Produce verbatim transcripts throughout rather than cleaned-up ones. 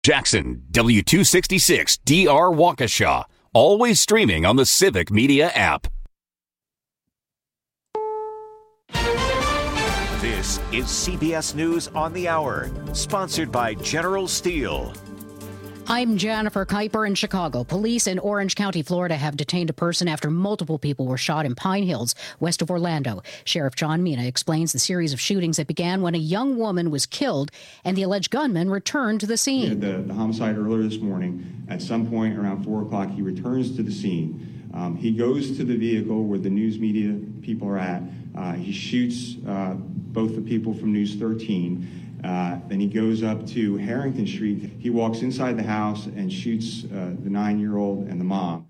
Jackson, W two sixty-six D R Waukesha. Always streaming on the Civic Media app. This is C B S News on the Hour, sponsored by General Steel. I'm Jennifer Kuiper in Chicago. Police in Orange County, Florida have detained a person after multiple people were shot in Pine Hills, west of Orlando. Sheriff John Mina explains the series of shootings that began when a young woman was killed and the alleged gunman returned to the scene. We had the, the homicide earlier this morning. At some point around four o'clock, he returns to the scene. Um, he goes to the vehicle where the news media people are at. Uh, he shoots uh, both the people from News thirteen. Uh, then he goes up to Harrington Street. He walks inside the house and shoots uh, the nine-year-old and the mom.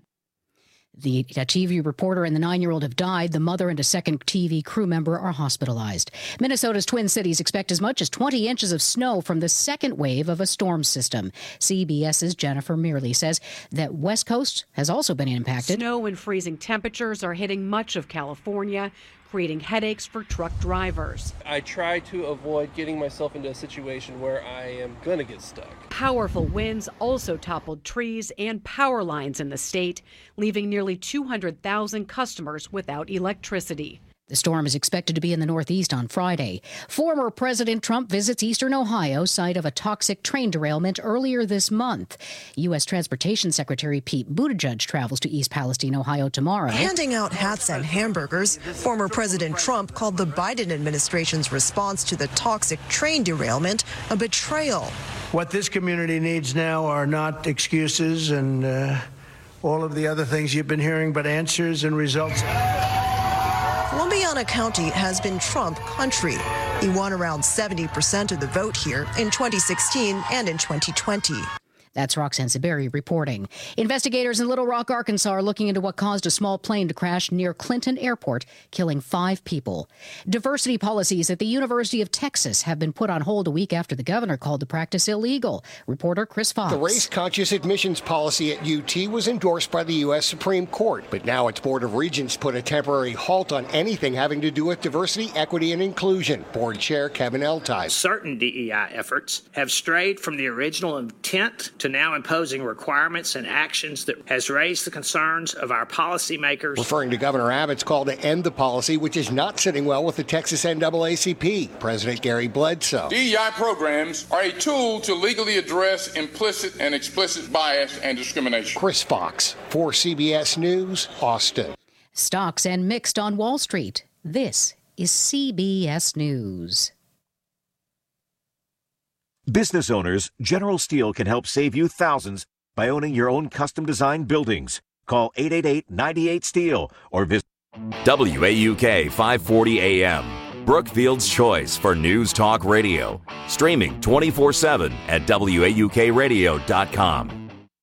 The T V reporter and the nine-year-old have died. The mother and a second T V crew member are hospitalized. Minnesota's Twin Cities expect as much as twenty inches of snow from the second wave of a storm system. CBS's Jennifer Mearley says that West Coast has also been impacted. Snow and freezing temperatures are hitting much of California, creating headaches for truck drivers. I try to avoid getting myself into a situation where I am going to get stuck. Powerful winds also toppled trees and power lines in the state, leaving nearly two hundred thousand customers without electricity. The storm is expected to be in the Northeast on Friday. Former President Trump visits Eastern Ohio, site of a toxic train derailment earlier this month. U S. Transportation Secretary Pete Buttigieg travels to East Palestine, Ohio tomorrow. Handing out hats and hamburgers, former President Trump called the Biden administration's response to the toxic train derailment a betrayal. What this community needs now are not excuses and uh, all of the other things you've been hearing, but answers and results. Columbiana County has been Trump country. He won around seventy percent of the vote here in twenty sixteen and in twenty twenty. That's Roxanne Saberi reporting. Investigators in Little Rock, Arkansas are looking into what caused a small plane to crash near Clinton Airport, killing five people. Diversity policies at the University of Texas have been put on hold a week after the governor called the practice illegal. Reporter Chris Fox. The race-conscious admissions policy at U T was endorsed by the U S. Supreme Court, but now its Board of Regents put a temporary halt on anything having to do with diversity, equity, and inclusion. Board Chair Kevin Eltife. Certain D E I efforts have strayed from the original intent to now imposing requirements and actions that has raised the concerns of our policymakers. Referring to Governor Abbott's call to end the policy, which is not sitting well with the Texas N double A C P. President Gary Bledsoe. D E I programs are a tool to legally address implicit and explicit bias and discrimination. Chris Fox, for C B S News, Austin. Stocks and mixed on Wall Street. This is C B S News. Business owners, General Steel can help save you thousands by owning your own custom-designed buildings. Call eight eight eight, nine eight, STEEL or visit W A U K five forty A M, Brookfield's choice for news talk radio. Streaming twenty-four seven at W A U K radio dot com.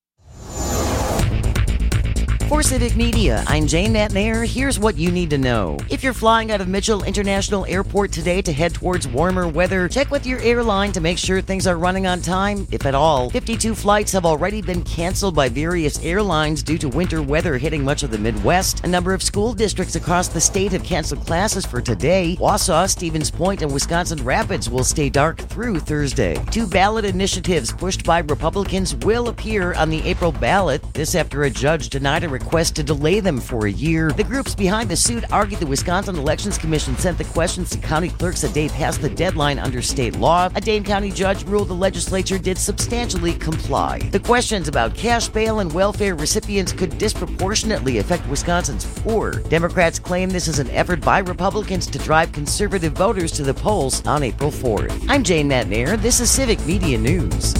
For Civic Media, I'm Jane Matnair. Here's what you need to know. If you're flying out of Mitchell International Airport today to head towards warmer weather, check with your airline to make sure things are running on time, if at all. fifty-two flights have already been canceled by various airlines due to winter weather hitting much of the Midwest. A number of school districts across the state have canceled classes for today. Wausau, Stevens Point, and Wisconsin Rapids will stay dark through Thursday. Two ballot initiatives pushed by Republicans will appear on the April ballot. This after a judge denied a request to delay them for a year. The groups behind the suit argued the Wisconsin Elections Commission sent the questions to county clerks a day past the deadline under state law. A Dane County judge ruled the legislature did substantially comply. The questions about cash bail and welfare recipients could disproportionately affect Wisconsin's poor. Democrats claim this is an effort by Republicans to drive conservative voters to the polls on April fourth. I'm Jane Matnair. This is Civic Media News.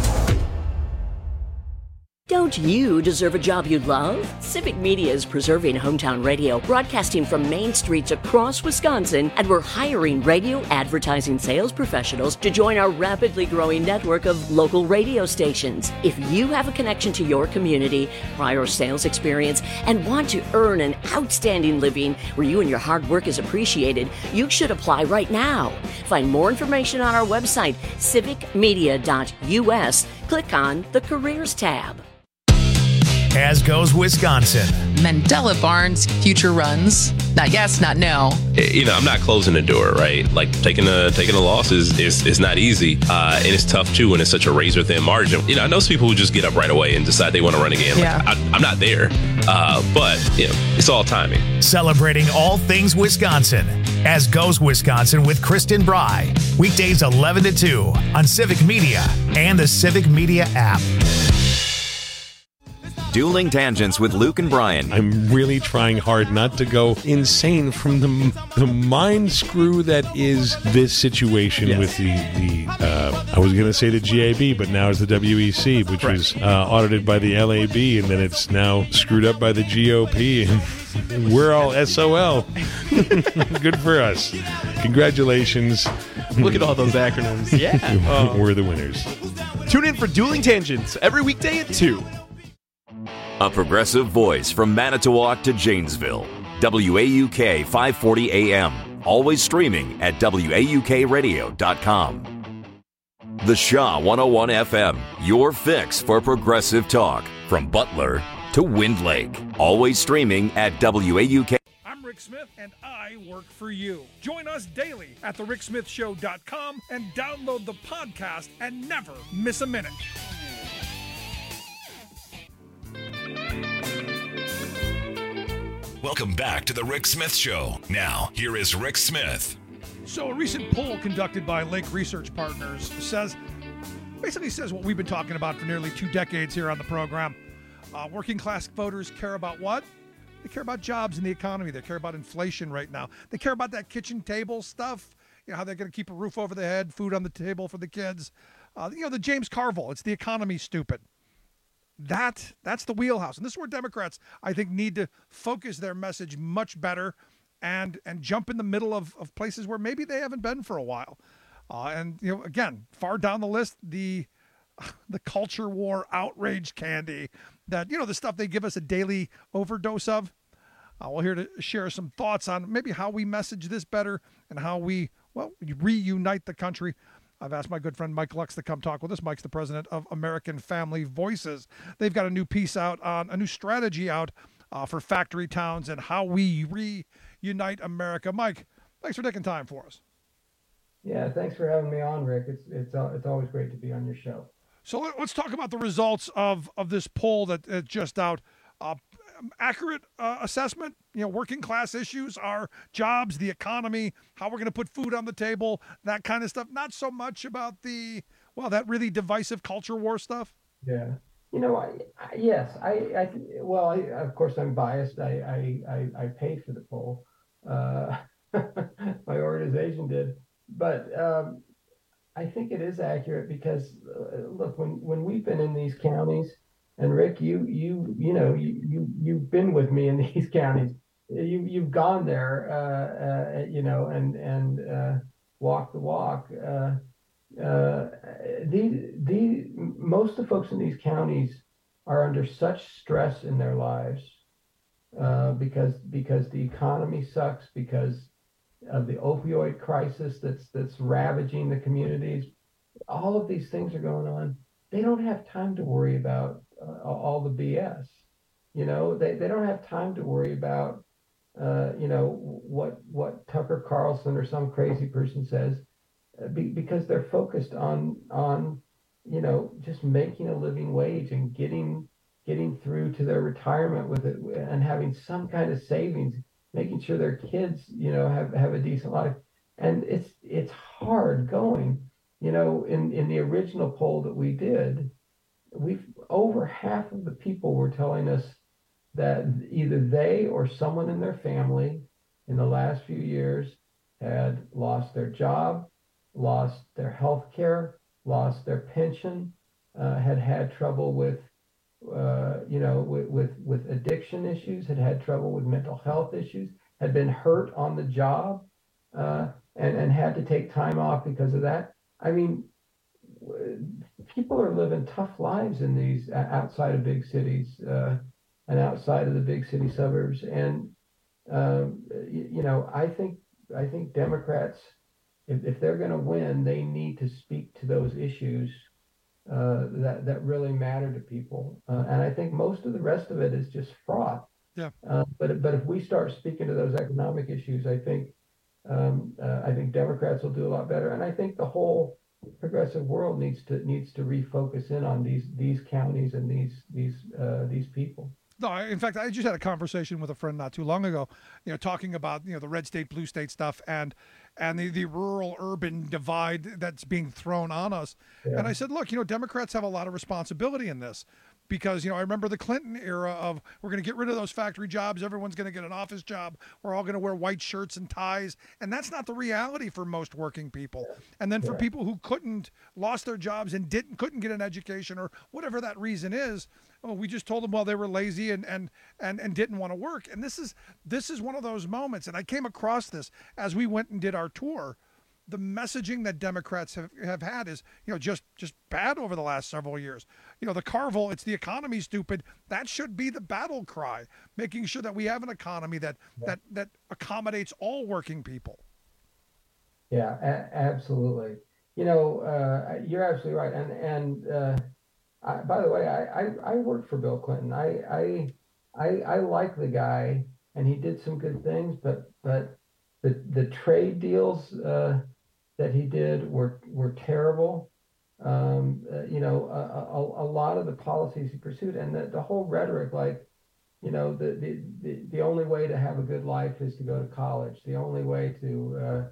Don't you deserve a job you love? Civic Media is preserving hometown radio, broadcasting from main streets across Wisconsin, and we're hiring radio advertising sales professionals to join our rapidly growing network of local radio stations. If you have a connection to your community, prior sales experience, and want to earn an outstanding living where you and your hard work is appreciated, you should apply right now. Find more information on our website, civic media dot U S. Click on the Careers tab. as goes Wisconsin. Mandela Barnes, future runs. Not yes, not no. You know, I'm not closing the door, right? Like taking a taking a loss is is, is not easy, uh, and it's tough too when it's such a razor thin margin. You know, I know some people who just get up right away and decide they want to run again. Like, Yeah. I, I'm not there, uh, but you know, it's all timing. Celebrating all things Wisconsin, as goes Wisconsin with Kristen Bry. Weekdays eleven to two on Civic Media and the Civic Media app. Dueling Tangents with Luke and Brian. I'm really trying hard not to go insane from the the mind screw that is this situation yes. with the, the uh, I was going to say the G A B, but now it's the W E C, which right. was uh, audited by the L A B, and then it's now screwed up by the G O P, and we're all S O L. Good for us. Congratulations. Look at all those acronyms. Yeah. Oh. We're the winners. Tune in for Dueling Tangents every weekday at two. A progressive voice from Manitowoc to Janesville. W A U K five forty A M. Always streaming at W A U K radio dot com. The Shaw one oh one F M. Your fix for progressive talk. From Butler to Wind Lake. Always streaming at W A U K. I'm Rick Smith, and I work for you. Join us daily at the rick smith show dot com and download the podcast and never miss a minute. Welcome back to the Rick Smith Show. Now, here is Rick Smith. So a recent poll conducted by Lake Research Partners says, basically says what we've been talking about for nearly two decades here on the program. Uh, working class voters care about what? They care about jobs and the economy. They care about inflation right now. They care about that kitchen table stuff. You know, how they're going to keep a roof over their head, food on the table for the kids. Uh, you know, the James Carville, it's the economy, stupid. That that's the wheelhouse. And this is where Democrats, I think, need to focus their message much better and and jump in the middle of, of places where maybe they haven't been for a while. Uh, and, you know, again, far down the list, the the culture war outrage candy that, you know, the stuff they give us a daily overdose of. Uh, we're here to share some thoughts on maybe how we message this better and how we, well, reunite the country. I've asked my good friend Mike Lux to come talk with us. Mike's the president of American Family Voices. They've got a new piece out on a new strategy out uh, for factory towns and how we reunite America. Mike, thanks for taking time for us. Yeah, thanks for having me on, Rick. It's it's uh, it's always great to be on your show. So let, let's talk about the results of of this poll that uh, just out. Uh, accurate uh, assessment, you know, working class issues are jobs, the economy, how we're going to put food on the table, that kind of stuff. Not so much about the, well, that really divisive culture war stuff. Yeah. You know, I, I, yes, I, I, well, I, of course I'm biased. I, I, I, I paid for the poll. Uh, my organization did, but um, I think it is accurate because uh, look, when, when we've been in these counties, and Rick, you you you know you, you you've been with me in these counties. You you've gone there, uh, uh, you know, and and uh, walked the walk. Uh, uh, the the most of the folks in these counties are under such stress in their lives uh, because because the economy sucks, because of the opioid crisis that's that's ravaging the communities. All of these things are going on. They don't have time to worry about uh, all the B S. You know, they, they don't have time to worry about, uh, you know, what what Tucker Carlson or some crazy person says, uh, be, because they're focused on on, you know, just making a living wage and getting getting through to their retirement with it and having some kind of savings, making sure their kids, you know, have, have a decent life. And it's it's hard going. You know, in, in the original poll that we did, we've over half of the people were telling us that either they or someone in their family in the last few years had lost their job, lost their health care, lost their pension, uh, had had trouble with, uh, you know, with, with, with addiction issues, had had trouble with mental health issues, had been hurt on the job, uh, and, and had to take time off because of that. I mean, people are living tough lives in these outside of big cities uh, and outside of the big city suburbs. And, um, you, you know, I think I think Democrats, if, if they're going to win, they need to speak to those issues uh, that that really matter to people. Uh, and I think most of the rest of it is just fraud. Yeah. Uh, but but if we start speaking to those economic issues, I think um, uh, I think Democrats will do a lot better. And I think the whole progressive world needs to needs to refocus in on these these counties and these these uh, these people. No, I- in fact, I just had a conversation with a friend not too long ago, you know, talking about, you know, the red state, blue state stuff and and the, the rural urban divide that's being thrown on us. Yeah. And I said, look, you know, Democrats have a lot of responsibility in this because, you know, I remember the Clinton era of we're going to get rid of those factory jobs. Everyone's going to get an office job. We're all going to wear white shirts and ties. And that's not the reality for most working people. And then for Yeah. people who couldn't, lost their jobs and didn't, couldn't get an education or whatever that reason is, oh, we just told them, well, they were lazy and, and, and, and didn't want to work. And this is, this is one of those moments. And I came across this as we went and did our tour. The messaging that Democrats have, have had is, you know, just, just bad over the last several years. You know, the Carville, it's the economy, stupid. That should be the battle cry, making sure that we have an economy that, that, that accommodates all working people. Yeah, a- absolutely. You know, uh, you're absolutely right. And and uh, I, by the way, I, I, I worked for Bill Clinton. I, I I I like the guy, and he did some good things. But but the the trade deals uh, that he did were were terrible. Um, uh, you know, a, a, a lot of the policies he pursued, and the, the whole rhetoric, like, you know, the, the the the only way to have a good life is to go to college. The only way to uh,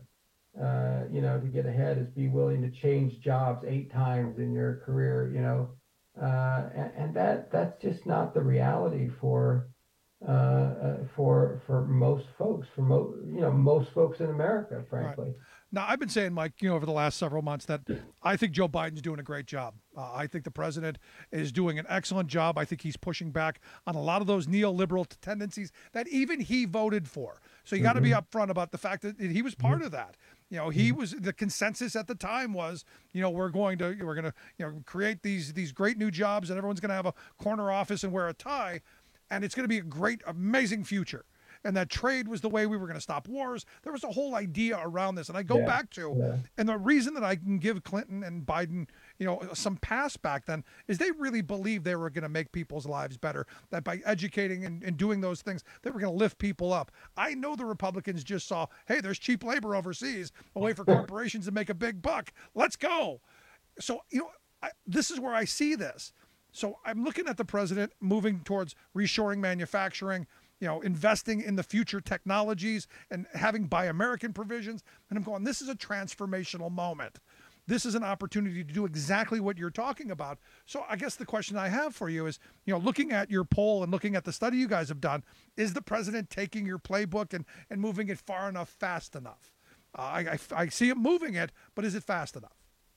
uh, you know, to get ahead is be willing to change jobs eight times in your career, you know, uh, and, and that that's just not the reality for uh, uh, for for most folks, for mo- you know, most folks in America, frankly. Right. Now, I've been saying, Mike, you know, over the last several months that I think Joe Biden's doing a great job. Uh, I think the president is doing an excellent job. I think he's pushing back on a lot of those neoliberal tendencies that even he voted for. So you got to be upfront about the fact that he was part of that. You know, he was, the consensus at the time was, you know, we're going to, we're going to, you know, create these, these great new jobs and everyone's going to have a corner office and wear a tie. And it's going to be a great, amazing future. And that trade was the way we were going to stop wars. There was a whole idea around this. And I go Yeah, back to, yeah. and the reason that I can give Clinton and Biden, you know, some pass back then is they really believed they were going to make people's lives better, that by educating and, and doing those things, they were going to lift people up. I know the Republicans just saw, hey, there's cheap labor overseas, a way for corporations to make a big buck. Let's go. So, you know, I, this is where I see this. So I'm looking at the president moving towards reshoring manufacturing, you know, investing in the future technologies and having Buy American provisions. And I'm going, this is a transformational moment. This is an opportunity to do exactly what you're talking about. So I guess the question I have for you is, you know, looking at your poll and looking at the study you guys have done, is the president taking your playbook and, and moving it far enough, fast enough? Uh, I, I, I see him moving it, but is it fast enough?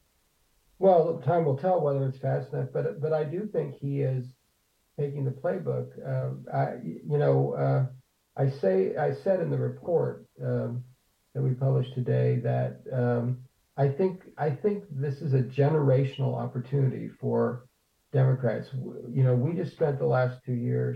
Well, time will tell whether it's fast enough, but but I do think he is taking the playbook. Um, I, you know, uh, I say I said in the report um, that we published today that um, I think I think this is a generational opportunity for Democrats. You know, we just spent the last two years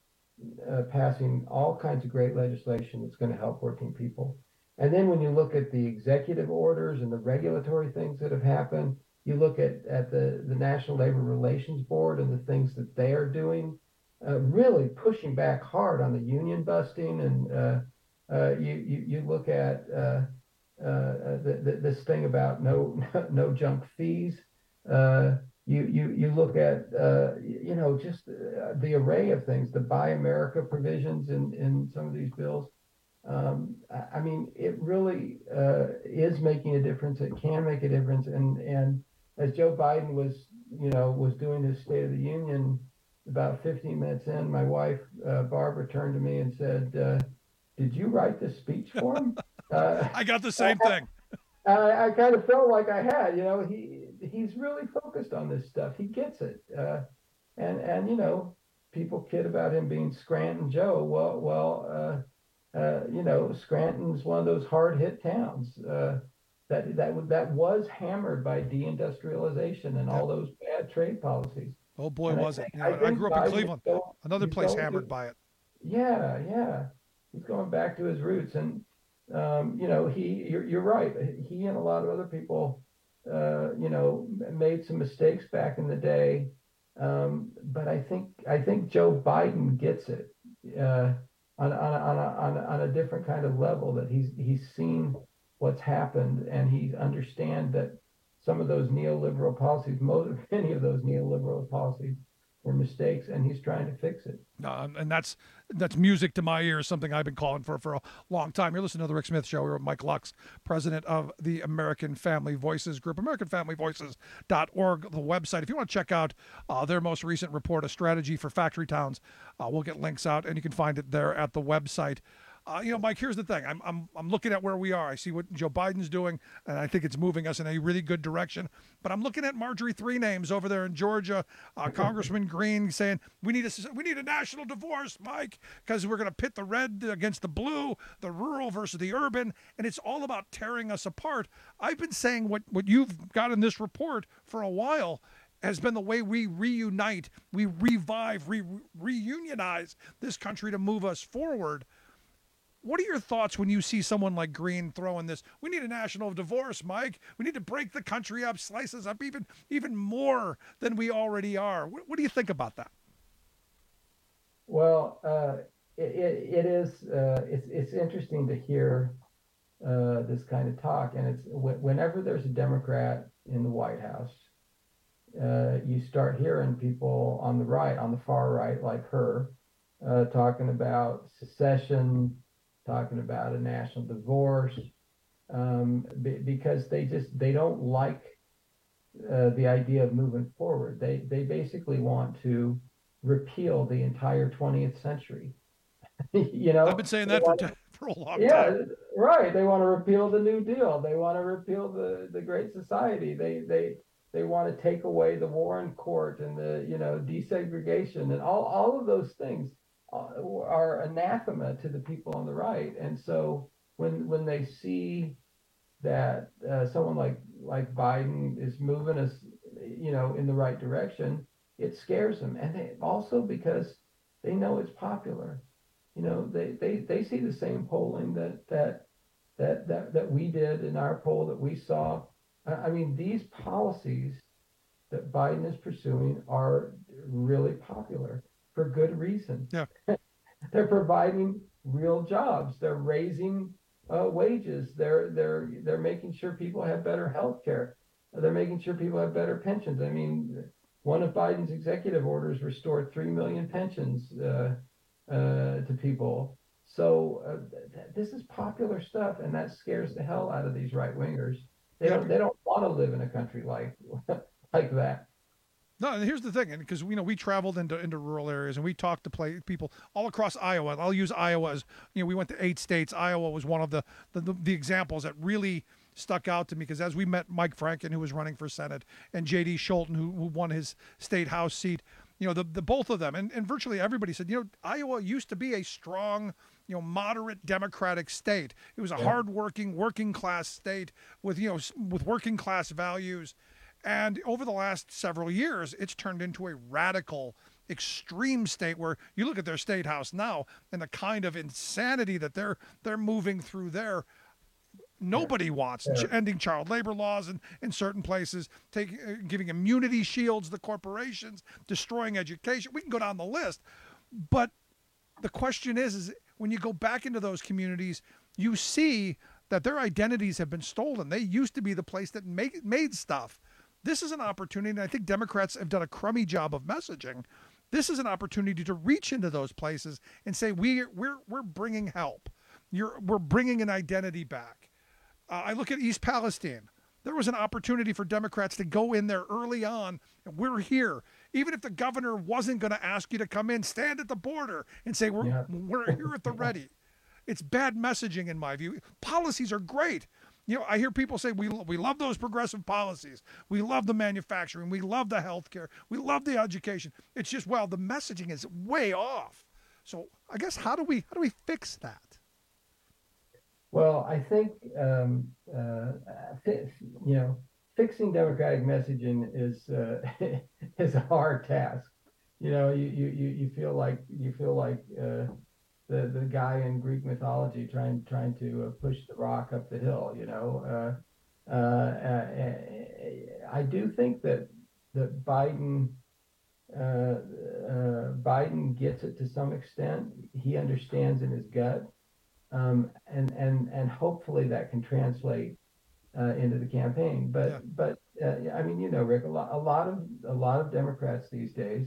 uh, passing all kinds of great legislation that's going to help working people, and then when you look at the executive orders and the regulatory things that have happened. You look at, at the, the National Labor Relations Board and the things that they are doing, uh, really pushing back hard on the union busting. And uh, uh, you, you you look at uh, uh, the, the, this thing about no no junk fees. Uh, you you you look at uh, you know just uh, the array of things, the Buy America provisions in, in some of these bills. Um, I, I mean, it really uh, is making a difference. It can make a difference, and and as Joe Biden was, you know, was doing his State of the Union, about fifteen minutes in, my wife, uh, Barbara, turned to me and said, uh, did you write this speech for him? Uh, I got the same I, thing. I, I kind of felt like I had, you know, he he's really focused on this stuff. He gets it. Uh, and, and, you know, people kid about him being Scranton Joe. Well, well, uh, uh, you know, Scranton's one of those hard hit towns. Uh, That that that was hammered by deindustrialization and all those bad trade policies. Oh boy, And was I it! think- You know, I I, think grew up in Biden Cleveland, is go- another he's place going hammered to- by it. Yeah, yeah, he's going back to his roots, and um, you know, he you're, you're right. He and a lot of other people uh, you know, made some mistakes back in the day. Um, but I think I think Joe Biden gets it uh, on, on, on, a, on, a, on a different kind of level, that he's he's seen what's happened, and he understands that some of those neoliberal policies, most many of those neoliberal policies, were mistakes, and he's trying to fix it. Uh, and that's that's music to my ears, something I've been calling for for a long time. You're listening to The Rick Smith Show. We're with Mike Lux, president of the American Family Voices Group, american family voices dot org, the website. If you want to check out uh, their most recent report, A Strategy for Factory Towns, uh, we'll get links out, and you can find it there at the website. Uh, you know, Mike, here's the thing. I'm, I'm, I'm looking at where we are. I see what Joe Biden's doing, and I think it's moving us in a really good direction. But I'm looking at Marjorie Three Names over there in Georgia, uh, Congressman Green saying, we need a, we need a national divorce, Mike, because we're going to pit the red against the blue, the rural versus the urban, and it's all about tearing us apart. I've been saying what, what you've got in this report for a while has been the way we reunite, we revive, re, reunionize this country to move us forward. What are your thoughts when you see someone like Green throwing this? We need a national divorce, Mike. We need to break the country up, slice us up even even more than we already are. What, what do you think about that? Well, uh, it, it, it is uh, it's it's interesting to hear uh, this kind of talk, and it's whenever there's a Democrat in the White House, uh, you start hearing people on the right, on the far right, like her, uh, talking about secession, talking about a national divorce, um, b- because they just they don't like uh, the idea of moving forward. They they basically want to repeal the entire twentieth century. You know, I've been saying that for t- for a long yeah, time. Yeah, right. They want to repeal the New Deal. They want to repeal the the Great Society. They they they want to take away the Warren Court and the you know desegregation and all all of those things are anathema to the people on the right. And so when when they see that uh, someone like like Biden is moving us, you know, in the right direction, it scares them. And they also, because they know it's popular, you know, they they, they see the same polling that that that that that we did in our poll, that we saw. I mean, these policies that Biden is pursuing are really popular, for good reason. Yeah. They're providing real jobs. They're raising uh, wages. They're they're they're making sure people have better health care. They're making sure people have better pensions. I mean, one of Biden's executive orders restored three million pensions uh, uh, to people. So uh, th- this is popular stuff, and that scares the hell out of these right wingers. They don't they don't want to live in a country like like that. No, and here's the thing, and because you know we traveled into into rural areas and we talked to play people all across Iowa. I'll use Iowa as, you know, we went to eight states. Iowa was one of the the, the, the examples that really stuck out to me, because as we met Mike Franken, who was running for Senate, and J D Scholten, who, who won his state House seat, you know, the, the both of them, and, and virtually everybody said, you know, Iowa used to be a strong, you know, moderate Democratic state. It was a yeah. hardworking, working class state with, you know, with working class values. And over the last several years, it's turned into a radical, extreme state where you look at their state house now and the kind of insanity that they're they're moving through there. Nobody wants yeah. ending child labor laws in, in certain places, taking uh, giving immunity shields to corporations, destroying education. We can go down the list. But the question is, is when you go back into those communities, you see that their identities have been stolen. They used to be the place that make, made stuff. This is an opportunity, and I think Democrats have done a crummy job of messaging. This is an opportunity to reach into those places and say, we, we're we're bringing help. You're, we're bringing an identity back. Uh, I look at East Palestine. There was an opportunity for Democrats to go in there early on, and we're here. Even if the governor wasn't going to ask you to come in, stand at the border and say, we're, yeah. we're here at the ready. It's bad messaging, in my view. Policies are great. You know, I hear people say, we we love those progressive policies. We love the manufacturing. We love the healthcare. We love the education. It's just, well, the messaging is way off. So I guess how do we how do we fix that? Well, I think, um, uh, you know, fixing Democratic messaging is uh, is a hard task. You know, you you you feel like you feel like uh, the the guy in Greek mythology trying trying to uh, push the rock up the hill. You know, uh, Uh, uh, I do think that that Biden uh, uh, Biden gets it to some extent. He understands in his gut, um, and and and hopefully that can translate uh, into the campaign. But yeah. but uh, I mean, you know, Rick, a lot a lot of a lot of Democrats these days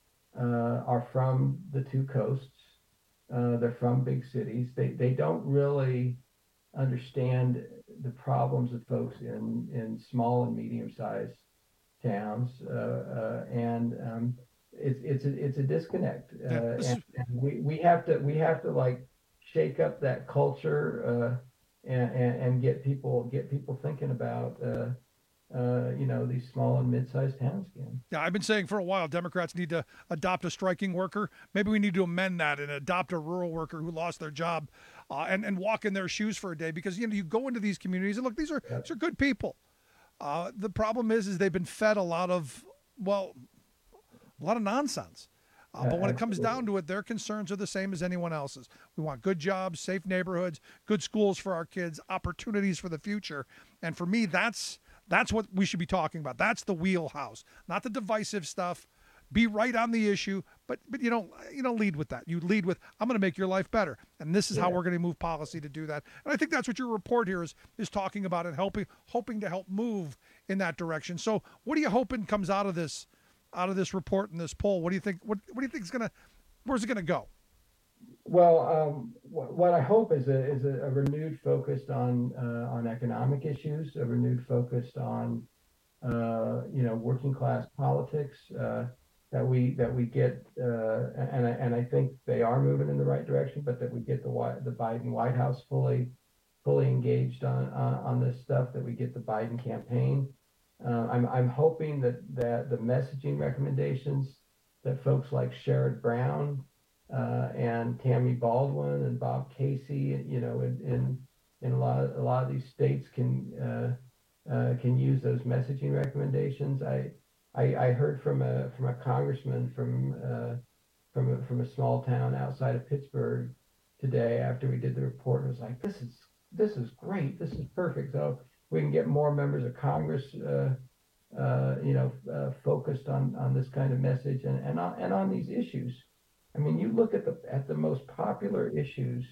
uh, are from the two coasts. Uh, they're from big cities. They they don't really understand the problems of folks in, in small and medium-sized towns, uh, uh, and um, it's it's a, it's a disconnect. Uh, yeah, and, and we, we have to we have to like shake up that culture uh, and, and and get people get people thinking about. Uh, Uh, you know, these small and mid-sized towns again. Yeah, I've been saying for a while, Democrats need to adopt a striking worker. Maybe we need to amend that and adopt a rural worker who lost their job uh, and, and walk in their shoes for a day, because, you know, you go into these communities and look, these are, yeah. these are good people. Uh, the problem is, is they've been fed a lot of, well, a lot of nonsense. Uh, but when it comes down to it, their concerns are the same as anyone else's. We want good jobs, safe neighborhoods, good schools for our kids, opportunities for the future. And for me, that's that's what we should be talking about. That's the wheelhouse, not the divisive stuff. Be right on the issue, but but you don't you don't lead with that. You lead with, I'm going to make your life better, and this is yeah. how we're going to move policy to do that. And I think that's what your report here is is talking about, and helping hoping to help move in that direction. So, what are you hoping comes out of this? out of this report and this poll? What do you think, what, what do you think is going to, where's it going to go? Well, um, what, what I hope is a, is a, a renewed focus on, uh, on economic issues, a renewed focus on, uh, you know, working class politics, uh, that we, that we get, uh, and I, and I think they are moving in the right direction, but that we get the, the Biden White House fully, fully engaged on, on, on this stuff, that we get the Biden campaign. Uh, I'm I'm hoping that, that the messaging recommendations that folks like Sherrod Brown uh, and Tammy Baldwin and Bob Casey, you know, in in, in a lot of, a lot of these states can uh, uh, can use those messaging recommendations. I, I I heard from a from a congressman from uh, from a, from a small town outside of Pittsburgh today after we did the report. It was like, this is this is great. This is perfect. So we can get more members of Congress, uh, uh, you know, uh, focused on, on this kind of message and and on, and on these issues. I mean, you look at the at the most popular issues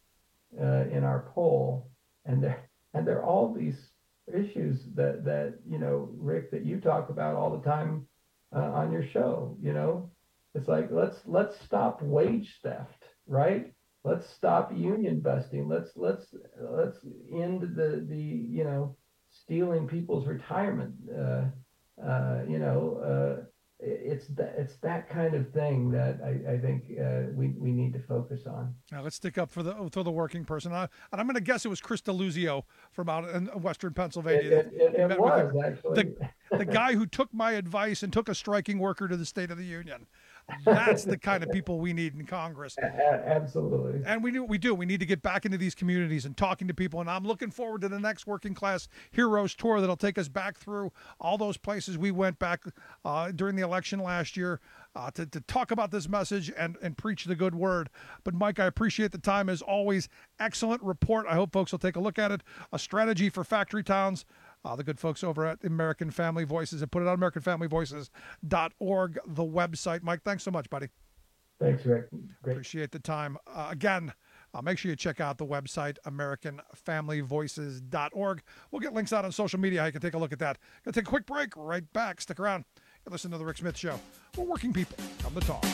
uh, in our poll, and they're and they're all these issues that that you know, Rick, that you talk about all the time uh, on your show. You know, it's like let's let's stop wage theft, right? Let's stop union busting. Let's let's let's end the the you know, stealing people's retirement. Uh, uh, you know, uh, it's that it's that kind of thing that I, I think uh, we we need to focus on. Now let's stick up for the for the working person. I, and I'm going to guess it was Chris DeLuzio from out in Western Pennsylvania. It, it, it, it was actually the, the guy who took my advice and took a striking worker to the State of the Union. That's the kind of people we need in Congress. Absolutely. And we do, we do. We need to get back into these communities and talking to people. And I'm looking forward to the next Working Class Heroes Tour that'll take us back through all those places we went back uh, during the election last year uh, to, to talk about this message and, and preach the good word. But, Mike, I appreciate the time. As always, excellent report. I hope folks will take a look at it. A strategy for factory towns. Uh, the good folks over at American Family Voices and put it on American Family Voices dot org, the website. Mike, thanks so much, buddy. Thanks, Rick. Great. Appreciate the time. Uh, again, uh, make sure you check out the website, American Family Voices dot org. We'll get links out on social media. You can take a look at that. Gonna take a quick break. Right back. Stick around. You listen to The Rick Smith Show. We're working people. Come to talk.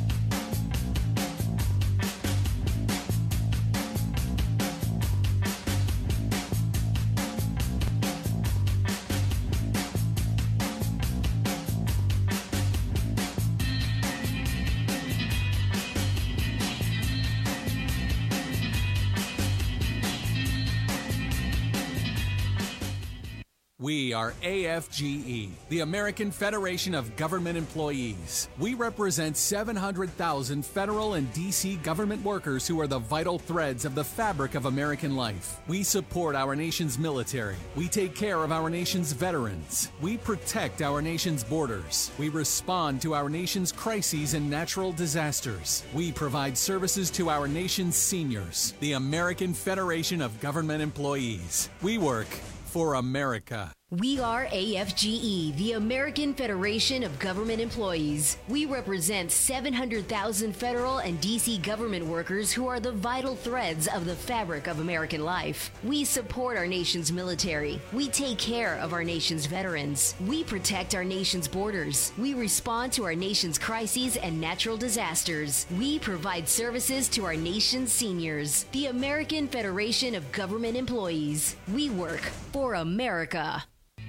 We are A F G E, the American Federation of Government Employees. We represent seven hundred thousand federal and D C government workers who are the vital threads of the fabric of American life. We support our nation's military. We take care of our nation's veterans. We protect our nation's borders. We respond to our nation's crises and natural disasters. We provide services to our nation's seniors. The American Federation of Government Employees. We work for America. We are A F G E, the American Federation of Government Employees. We represent seven hundred thousand federal and D C government workers who are the vital threads of the fabric of American life. We support our nation's military. We take care of our nation's veterans. We protect our nation's borders. We respond to our nation's crises and natural disasters. We provide services to our nation's seniors. The American Federation of Government Employees. We work for America.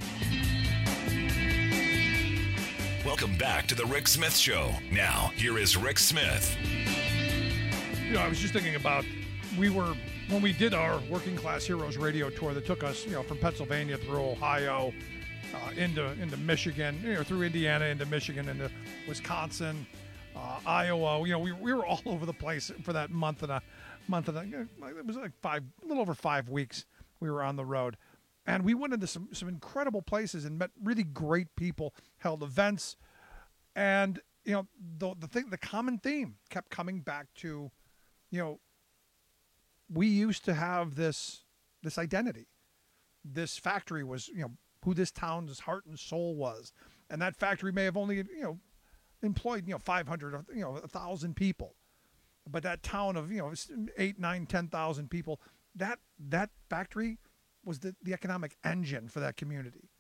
Welcome back to the Rick Smith Show. Now, here is Rick Smith. You know, I was just thinking about, we were, when we did our Working Class Heroes radio tour that took us, you know, from Pennsylvania through Ohio, uh, into into Michigan, you know, through Indiana, into Michigan, into Wisconsin, uh, Iowa. You know, we we were all over the place for that month and a month and a, it was like five, a little over five weeks we were on the road. And we went into some, some incredible places and met really great people, held events. And, you know, the the thing, the common theme kept coming back to, you know, we used to have this this identity. This factory was, you know, who this town's heart and soul was. And that factory may have only, you know, employed, you know, five hundred, you know, one thousand people. But that town of, you know, eight, nine, ten thousand people, that that factory was the, the economic engine for that community.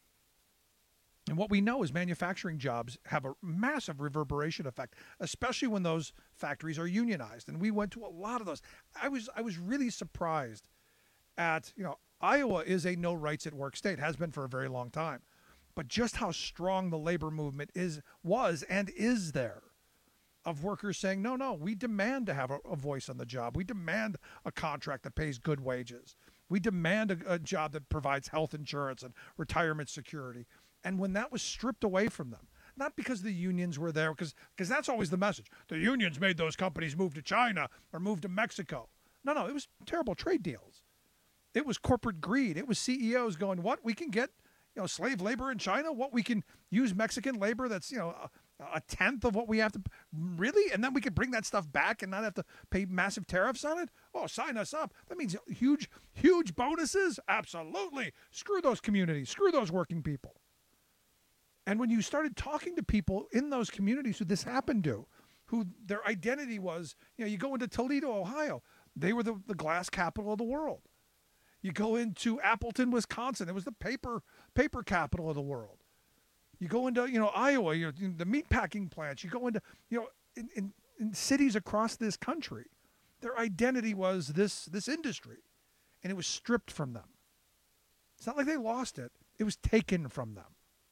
And what we know is manufacturing jobs have a massive reverberation effect, especially when those factories are unionized. And we went to a lot of those. I was I was really surprised at, you know, Iowa is a no rights at work state, has been for a very long time. But just how strong the labor movement is, was, and is there, of workers saying, no, no, we demand to have a, a voice on the job. We demand a contract that pays good wages. We demand a, a job that provides health insurance and retirement security. And when that was stripped away from them, not because the unions were there, because because that's always the message. The unions made those companies move to China or move to Mexico. No, no, it was terrible trade deals. It was corporate greed. It was C E Os going, what, we can get, you know, slave labor in China? What, we can use Mexican labor that's, you know, a, a tenth of what we have to, really? And then we could bring that stuff back and not have to pay massive tariffs on it? Oh, sign us up. That means huge, huge bonuses? Absolutely. Screw those communities. Screw those working people. And when you started talking to people in those communities who this happened to, who their identity was, you know, you go into Toledo, Ohio, they were the, the glass capital of the world. You go into Appleton, Wisconsin, it was the paper paper capital of the world. You go into, you know, Iowa, you know, the meat packing plants. You go into, you know, in, in, in cities across this country, their identity was this this industry, and it was stripped from them. It's not like they lost it. It was taken from them.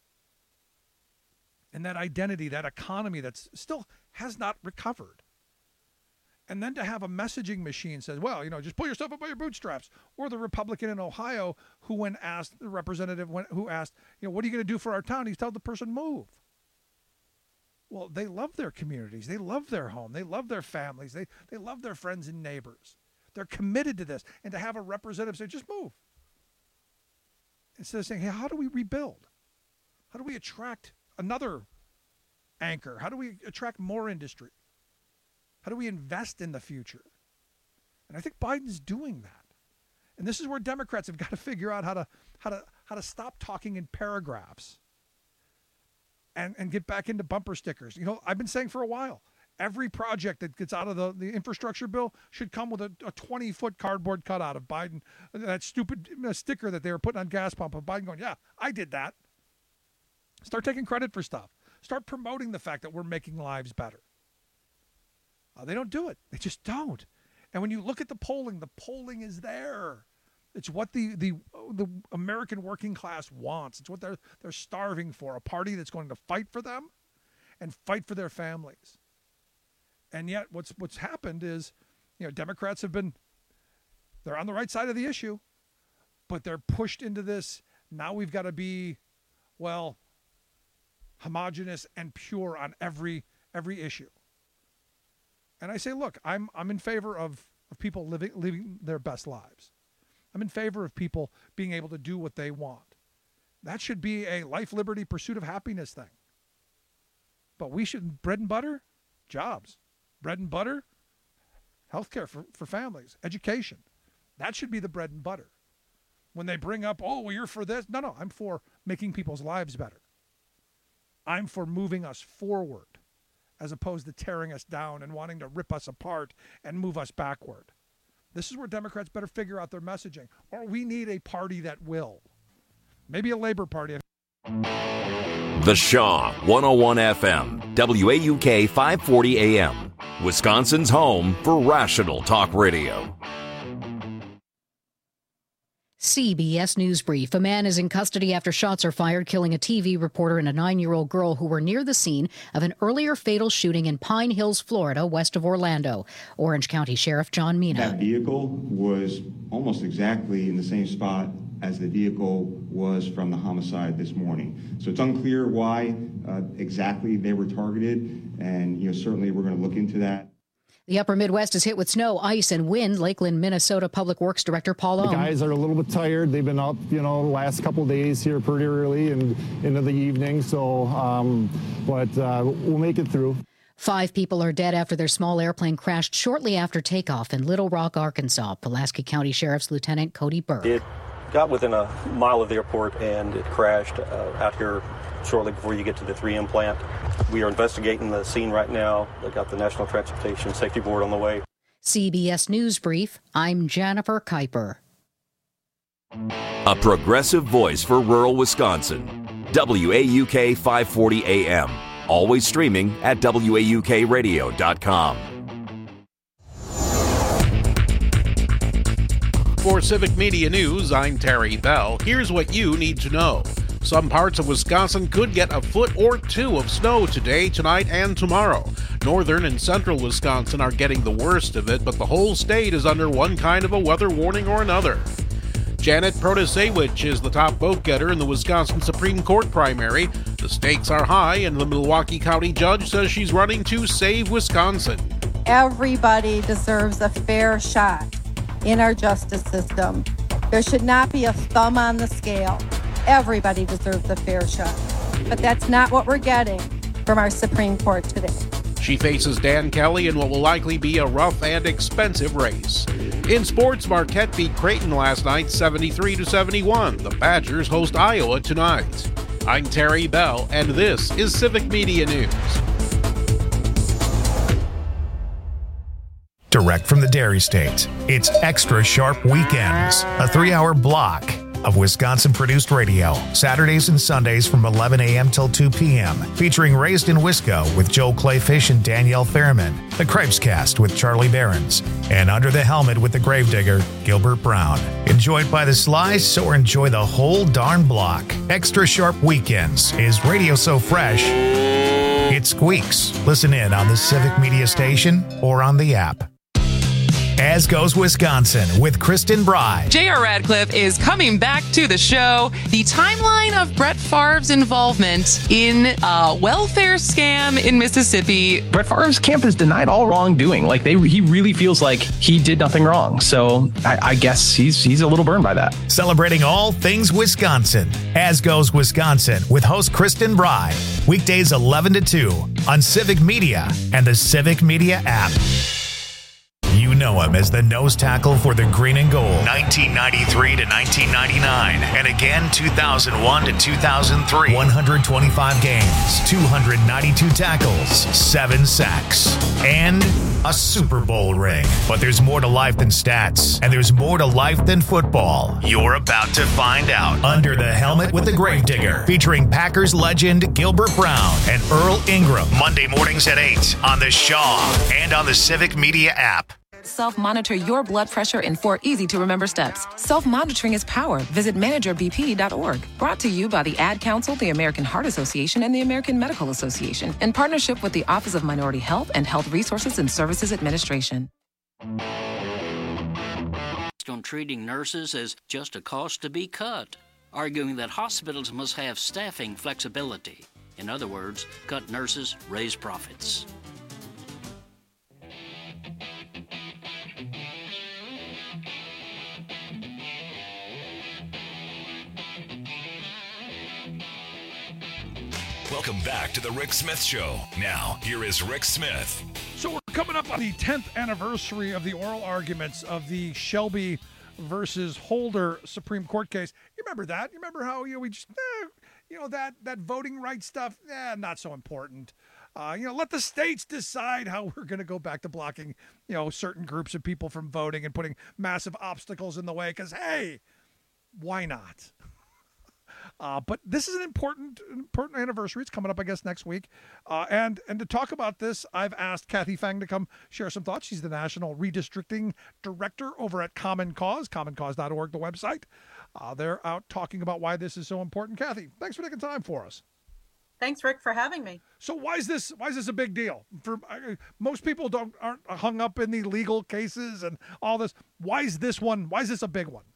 And that identity, that economy that's still has not recovered. And then to have a messaging machine says, well, you know, just pull yourself up by your bootstraps. Or the Republican in Ohio who when asked, the representative when, who asked, you know, what are you going to do for our town? He told the person, move. Well, they love their communities. They love their home. They love their families. They, they love their friends and neighbors. They're committed to this. And to have a representative say, just move. Instead of saying, hey, how do we rebuild? How do we attract another anchor? How do we attract more industry? How do we invest in the future? And I think Biden's doing that. And this is where Democrats have got to figure out how to how to how to stop talking in paragraphs and, and get back into bumper stickers. You know, I've been saying for a while, every project that gets out of the, the infrastructure bill should come with a, a twenty-foot cardboard cutout of Biden, that stupid sticker that they were putting on gas pump of Biden going, yeah, I did that. Start taking credit for stuff. Start promoting the fact that we're making lives better. Uh, they don't do it. They just don't. And when you look at the polling, the polling is there. It's what the the the American working class wants. It's what they're they're starving for. A party that's going to fight for them and fight for their families. And yet what's what's happened is, you know, Democrats have been, they're on the right side of the issue, but they're pushed into this, now we've got to be, well, homogenous and pure on every every issue. And I say, look, I'm I'm in favor of, of people living living their best lives. I'm in favor of people being able to do what they want. That should be a life, liberty, pursuit of happiness thing. But we should, bread and butter, jobs. Bread and butter, healthcare for, for families, education. That should be the bread and butter. when they bring up, oh, well, you're for this. No, no, I'm for making people's lives better. I'm for moving us forward as opposed to tearing us down and wanting to rip us apart and move us backward. This is where Democrats better figure out their messaging. Or we need a party that will. Maybe a Labor Party. The Shaw, one oh one F M, W A U K five forty A M, Wisconsin's home for rational talk radio. C B S News Brief. A man is in custody after shots are fired, killing a T V reporter and a nine-year-old girl who were near the scene of an earlier fatal shooting in Pine Hills, Florida, west of Orlando. Orange County Sheriff John Mina. That vehicle was almost exactly in the same spot as the vehicle was from the homicide this morning. So it's unclear why uh, exactly they were targeted, and you know certainly we're going to look into that. The upper Midwest is hit with snow, ice, and wind. Lakeland, Minnesota Public Works Director Paul Ohm. The guys are a little bit tired. They've been up, you know, the last couple of days here pretty early and into the evening. So, um, but uh, we'll make it through. Five people are dead after their small airplane crashed shortly after takeoff in Little Rock, Arkansas. Pulaski County Sheriff's Lieutenant Cody Burke. It got within a mile of the airport and it crashed uh, out here shortly before you get to the three M plant. We are investigating the scene right now. They got the National Transportation Safety Board on the way. C B S News Brief, I'm Jennifer Kuiper. A progressive voice for rural Wisconsin. W A U K five forty A M. Always streaming at W A U K radio dot com. For Civic Media News, I'm Terry Bell. Here's what you need to know. Some parts of Wisconsin could get a foot or two of snow today, tonight, and tomorrow. Northern and central Wisconsin are getting the worst of it, but the whole state is under one kind of a weather warning or another. Janet Protasewicz is the top vote-getter in the Wisconsin Supreme Court primary. The stakes are high, and the Milwaukee County judge says she's running to save Wisconsin. Everybody deserves a fair shot in our justice system. There should not be a thumb on the scale. Everybody deserves a fair shot. But that's not what we're getting from our Supreme Court today. She faces Dan Kelly in what will likely be a rough and expensive race. In sports, Marquette beat Creighton last night seventy-three to seventy-one. The Badgers host Iowa tonight. I'm Terry Bell, and this is Civic Media News. Direct from the Dairy State, it's Extra Sharp Weekends, a three-hour block of Wisconsin-produced radio, Saturdays and Sundays from eleven a.m. till two p.m., featuring Raised in Wisco with Joe Clayfish and Danielle Fairman, The Cripescast with Charlie Behrens, and Under the Helmet with the Gravedigger, Gilbert Brown. Enjoyed by the slice or enjoy the whole darn block. Extra Sharp Weekends is radio so fresh, it squeaks. Listen in on the Civic Media Station or on the app. As Goes Wisconsin with Kristen Bry. J R. Radcliffe is coming back to the show. The timeline of Brett Favre's involvement in a welfare scam in Mississippi. Brett Favre's camp has denied all wrongdoing. Like they, he really feels like he did nothing wrong. So I, I guess he's he's a little burned by that. Celebrating all things Wisconsin. As Goes Wisconsin with host Kristen Bry. Weekdays eleven to two on Civic Media and the Civic Media app. You know him as the nose tackle for the Green and Gold, nineteen ninety-three to nineteen ninety-nine, and again two thousand one to two thousand three. one hundred twenty-five games, two hundred ninety-two tackles, seven sacks, and a Super Bowl ring. But there's more to life than stats, and there's more to life than football. You're about to find out. Under the Helmet with the Gravedigger, featuring Packers legend Gilbert Brown and Earl Ingram. Monday mornings at eight on the Shaw and on the Civic Media app. Self-monitor your blood pressure in four easy-to-remember steps. Self-monitoring is power. Visit manager b p dot org. Brought to you by the Ad Council, the American Heart Association, and the American Medical Association, in partnership with the Office of Minority Health and Health Resources and Services Administration. On treating nurses as just a cost to be cut, arguing that hospitals must have staffing flexibility. In other words, cut nurses, raise profits. Welcome back to the Rick Smith Show. Now, here is Rick Smith. So we're coming up on the tenth anniversary of the oral arguments of the Shelby versus Holder Supreme Court case. You remember that? You remember how you know, we just, eh, you know, that, that voting rights stuff, eh, not so important. Uh, you know, let the states decide how we're going to go back to blocking, you know, certain groups of people from voting and putting massive obstacles in the way because, hey, why not? Uh, but this is an important important anniversary. It's coming up, I guess, next week. Uh, and and to talk about this, I've asked Kathy Fang to come share some thoughts. She's the National Redistricting Director over at Common Cause, common cause dot org, the website. Uh, they're out talking about why this is so important. Kathy, thanks for taking time for us. Thanks, Rick, for having me. So why is this why is this a big deal? For uh, most people don't aren't hung up in the legal cases and all this. Why is this one? Why is this a big one?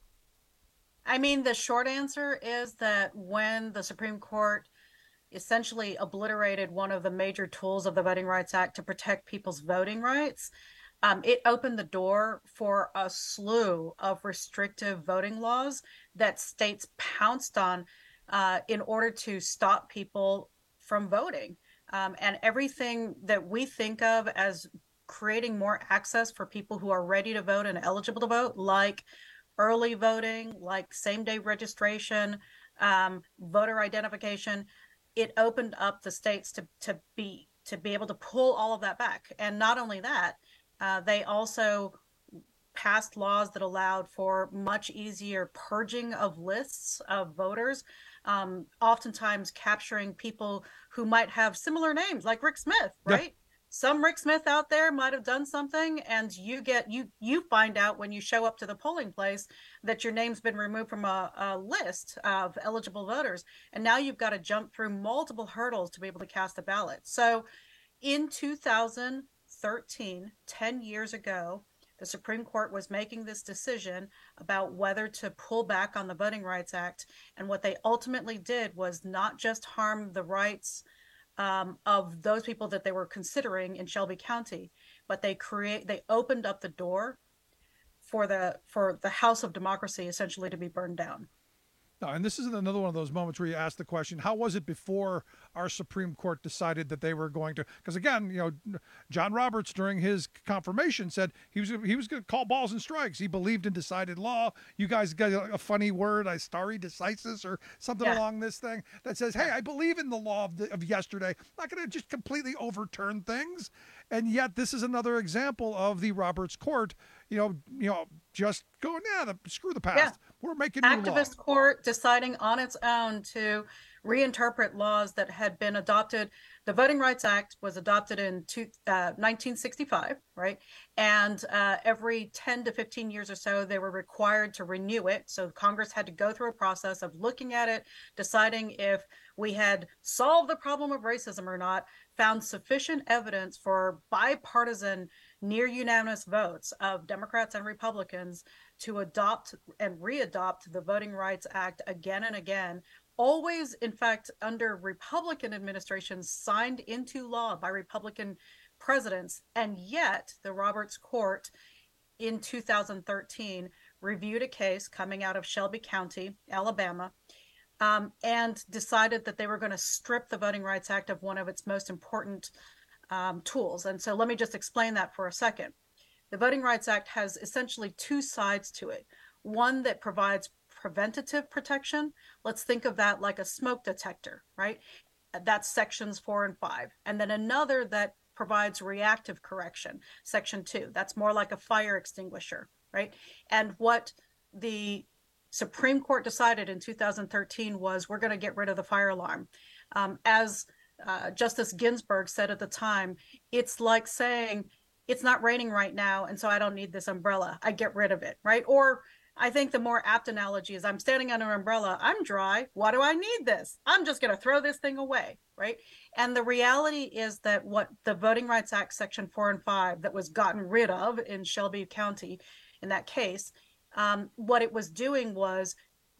I mean, the short answer is that when the Supreme Court essentially obliterated one of the major tools of the Voting Rights Act to protect people's voting rights, um, it opened the door for a slew of restrictive voting laws that states pounced on uh, in order to stop people from voting. Um, and everything that we think of as creating more access for people who are ready to vote and eligible to vote, like early voting, like same-day registration, um, voter identification, it opened up the states to to be to be able to pull all of that back. And not only that, uh, they also passed laws that allowed for much easier purging of lists of voters, um, oftentimes capturing people who might have similar names, like Rick Smith, right? Yeah. Some Rick Smith out there might have done something, and you get you you find out when you show up to the polling place that your name's been removed from a, a list of eligible voters, and now you've got to jump through multiple hurdles to be able to cast a ballot. So in two thousand thirteen, ten years ago, the Supreme Court was making this decision about whether to pull back on the Voting Rights Act, and what they ultimately did was not just harm the rights Um, of those people that they were considering in Shelby County, but they create they opened up the door for the for the House of Democracy essentially to be burned down. No, and this is another one of those moments where you ask the question, how was it before our Supreme Court decided that they were going to, because again, you know, John Roberts during his confirmation said he was he was going to call balls and strikes. He believed in decided law. You guys got a funny word, I stare decisis or something yeah. along this thing that says, hey, I believe in the law of, the, of yesterday. I'm not going to just completely overturn things. And yet this is another example of the Roberts Court, you know, you know, just going, yeah, the, screw the past. Yeah. We're making new activist law. Court deciding on its own to reinterpret laws that had been adopted. The Voting Rights Act was adopted in two, uh, nineteen sixty-five, right? And uh, every ten to fifteen years or so, they were required to renew it. So Congress had to go through a process of looking at it, deciding if we had solved the problem of racism or not, found sufficient evidence for bipartisan, near unanimous votes of Democrats and Republicans to adopt and re-adopt the Voting Rights Act again and again, always, in fact, under Republican administrations, signed into law by Republican presidents. And yet the Roberts Court in two thousand thirteen reviewed a case coming out of Shelby County, Alabama, um, and decided that they were going to strip the Voting Rights Act of one of its most important um, tools. And so let me just explain that for a second. The Voting Rights Act has essentially two sides to it. One that provides preventative protection. Let's think of that like a smoke detector, right? That's sections four and five. And then another that provides reactive correction, section two. That's more like a fire extinguisher, right? And what the Supreme Court decided in two thousand thirteen was we're going to get rid of the fire alarm. Um, as uh, Justice Ginsburg said at the time, it's like saying, it's not raining right now, and so I don't need this umbrella. I get rid of it, right? Or I think the more apt analogy is I'm standing under an umbrella. I'm dry. Why do I need this? I'm just going to throw this thing away, right? And the reality is that what the Voting Rights Act, section four and five, that was gotten rid of in Shelby County in that case, um, what it was doing was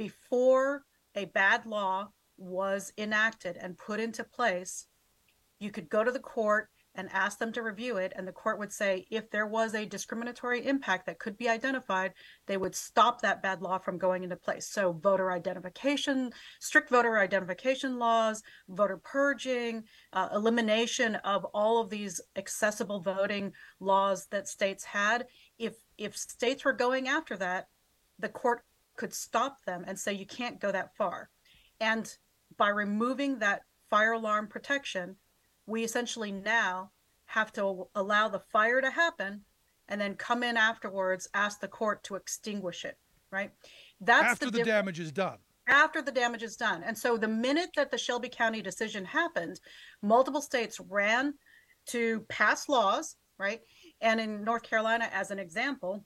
before a bad law was enacted and put into place, you could go to the court and ask them to review it, and the court would say if there was a discriminatory impact that could be identified, they would stop that bad law from going into place. So voter identification, strict voter identification laws, voter purging, uh, elimination of all of these accessible voting laws that states had. If if states were going after that, the court could stop them and say, you can't go that far. And by removing that fire alarm protection, we essentially now have to allow the fire to happen and then come in afterwards, ask the court to extinguish it, right? That's after the, the damage is done. After the damage is done. And so the minute that the Shelby County decision happened, multiple states ran to pass laws, right? And in North Carolina, as an example,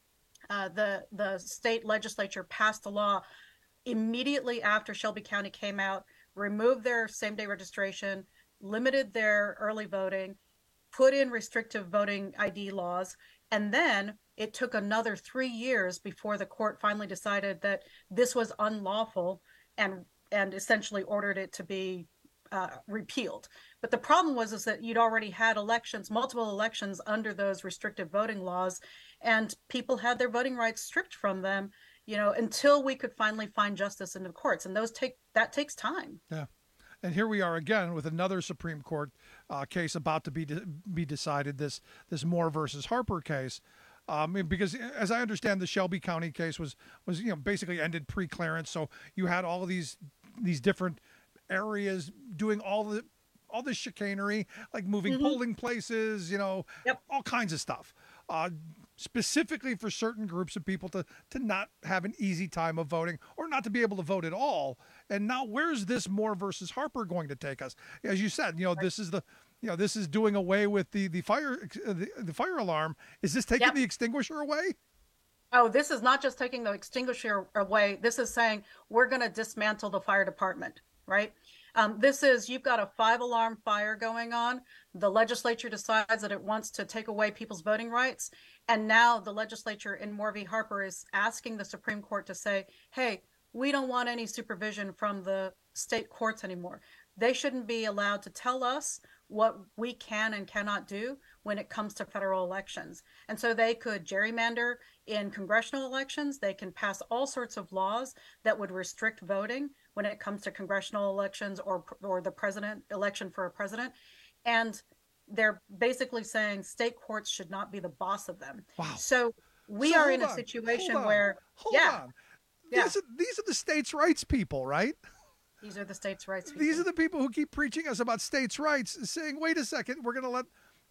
uh, the, the state legislature passed a law immediately after Shelby County came out, removed their same-day registration, limited their early voting, put in restrictive voting I D laws, and then it took another three years before the court finally decided that this was unlawful and and essentially ordered it to be uh, repealed. But the problem was is that you'd already had elections, multiple elections under those restrictive voting laws, and people had their voting rights stripped from them, you know, until we could finally find justice in the courts. And those take that takes time. Yeah. And here we are again with another Supreme Court uh, case about to be de- be decided. This this Moore versus Harper case, um, because as I understand, the Shelby County case was was you know basically ended pre-clearance. So you had all of these these different areas doing all the all this chicanery, like moving mm-hmm. polling places, you know, yep. all kinds of stuff, uh, specifically for certain groups of people to to not have an easy time of voting or not to be able to vote at all. And now where's this Moore versus Harper going to take us? As you said, you know, this is the, you know, this is doing away with the, the fire, the, the fire alarm. Is this taking yep. the extinguisher away? Oh, this is not just taking the extinguisher away. This is saying we're going to dismantle the fire department, right? Um, this is, you've got a five alarm fire going on. The legislature decides that it wants to take away people's voting rights. And now the legislature in Moore v. Harper is asking the Supreme Court to say, hey, we don't want any supervision from the state courts anymore. They shouldn't be allowed to tell us what we can and cannot do when it comes to federal elections. And so they could gerrymander in congressional elections. They can pass all sorts of laws that would restrict voting when it comes to congressional elections or or the president election for a president. And they're basically saying state courts should not be the boss of them. Wow. So we so are in a on, situation hold where, hold yeah. on. These, are, these are the states' rights people, right? These are the states' rights people. These are the people who keep preaching us about states' rights, saying, wait a second, we're going to let...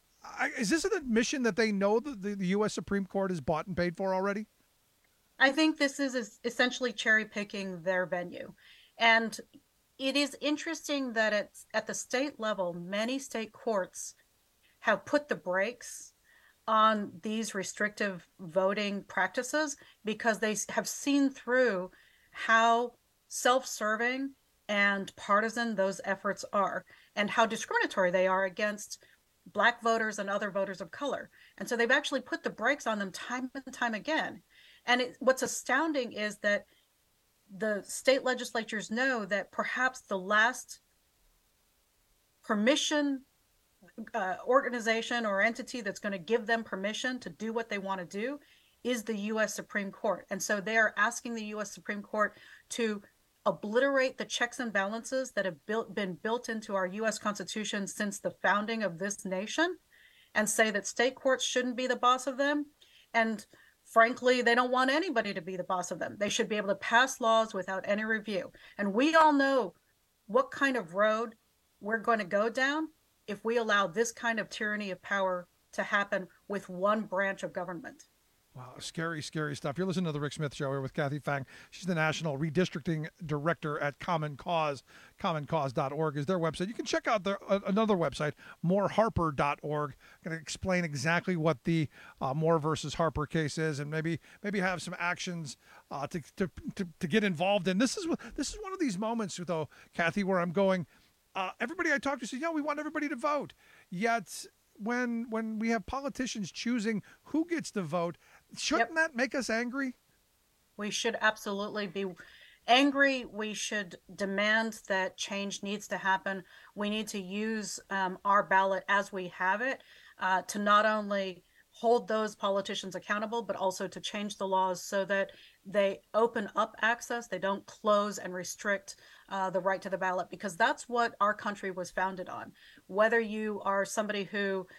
I, is this an admission that they know that the, the U S Supreme Court is bought and paid for already? I think this is essentially cherry-picking their venue. And it is interesting that it's, at the state level, many state courts have put the brakes on these restrictive voting practices because they have seen through how self-serving and partisan those efforts are and how discriminatory they are against Black voters and other voters of color. And so they've actually put the brakes on them time and time again. And it, what's astounding is that the state legislatures know that perhaps the last permission uh, organization or entity that's going to give them permission to do what they want to do is the U S Supreme Court. And so they are asking the U S Supreme Court to obliterate the checks and balances that have built, been built into our U S Constitution since the founding of this nation and say that state courts shouldn't be the boss of them. And frankly, they don't want anybody to be the boss of them. They should be able to pass laws without any review. And we all know what kind of road we're going to go down if we allow this kind of tyranny of power to happen with one branch of government. Wow, scary, scary stuff. You're listening to The Rick Smith Show here with Kathy Fang. She's the National Redistricting Director at Common Cause. common cause dot org is their website. You can check out their, uh, another website, moore harper dot org. I'm going to explain exactly what the uh, Moore versus Harper case is and maybe maybe have some actions uh, to, to, to, to get involved in. This is, this is one of these moments, though, Kathy, where I'm going, uh, everybody I talk to says, yeah, we want everybody to vote. Yet when when we have politicians choosing who gets to vote, shouldn't yep. that make us angry? We should absolutely be angry. We should demand that change needs to happen. We need to use um, our ballot as we have it uh, to not only hold those politicians accountable, but also to change the laws so that they open up access. They don't close and restrict uh, the right to the ballot, because that's what our country was founded on. Whether you are somebody who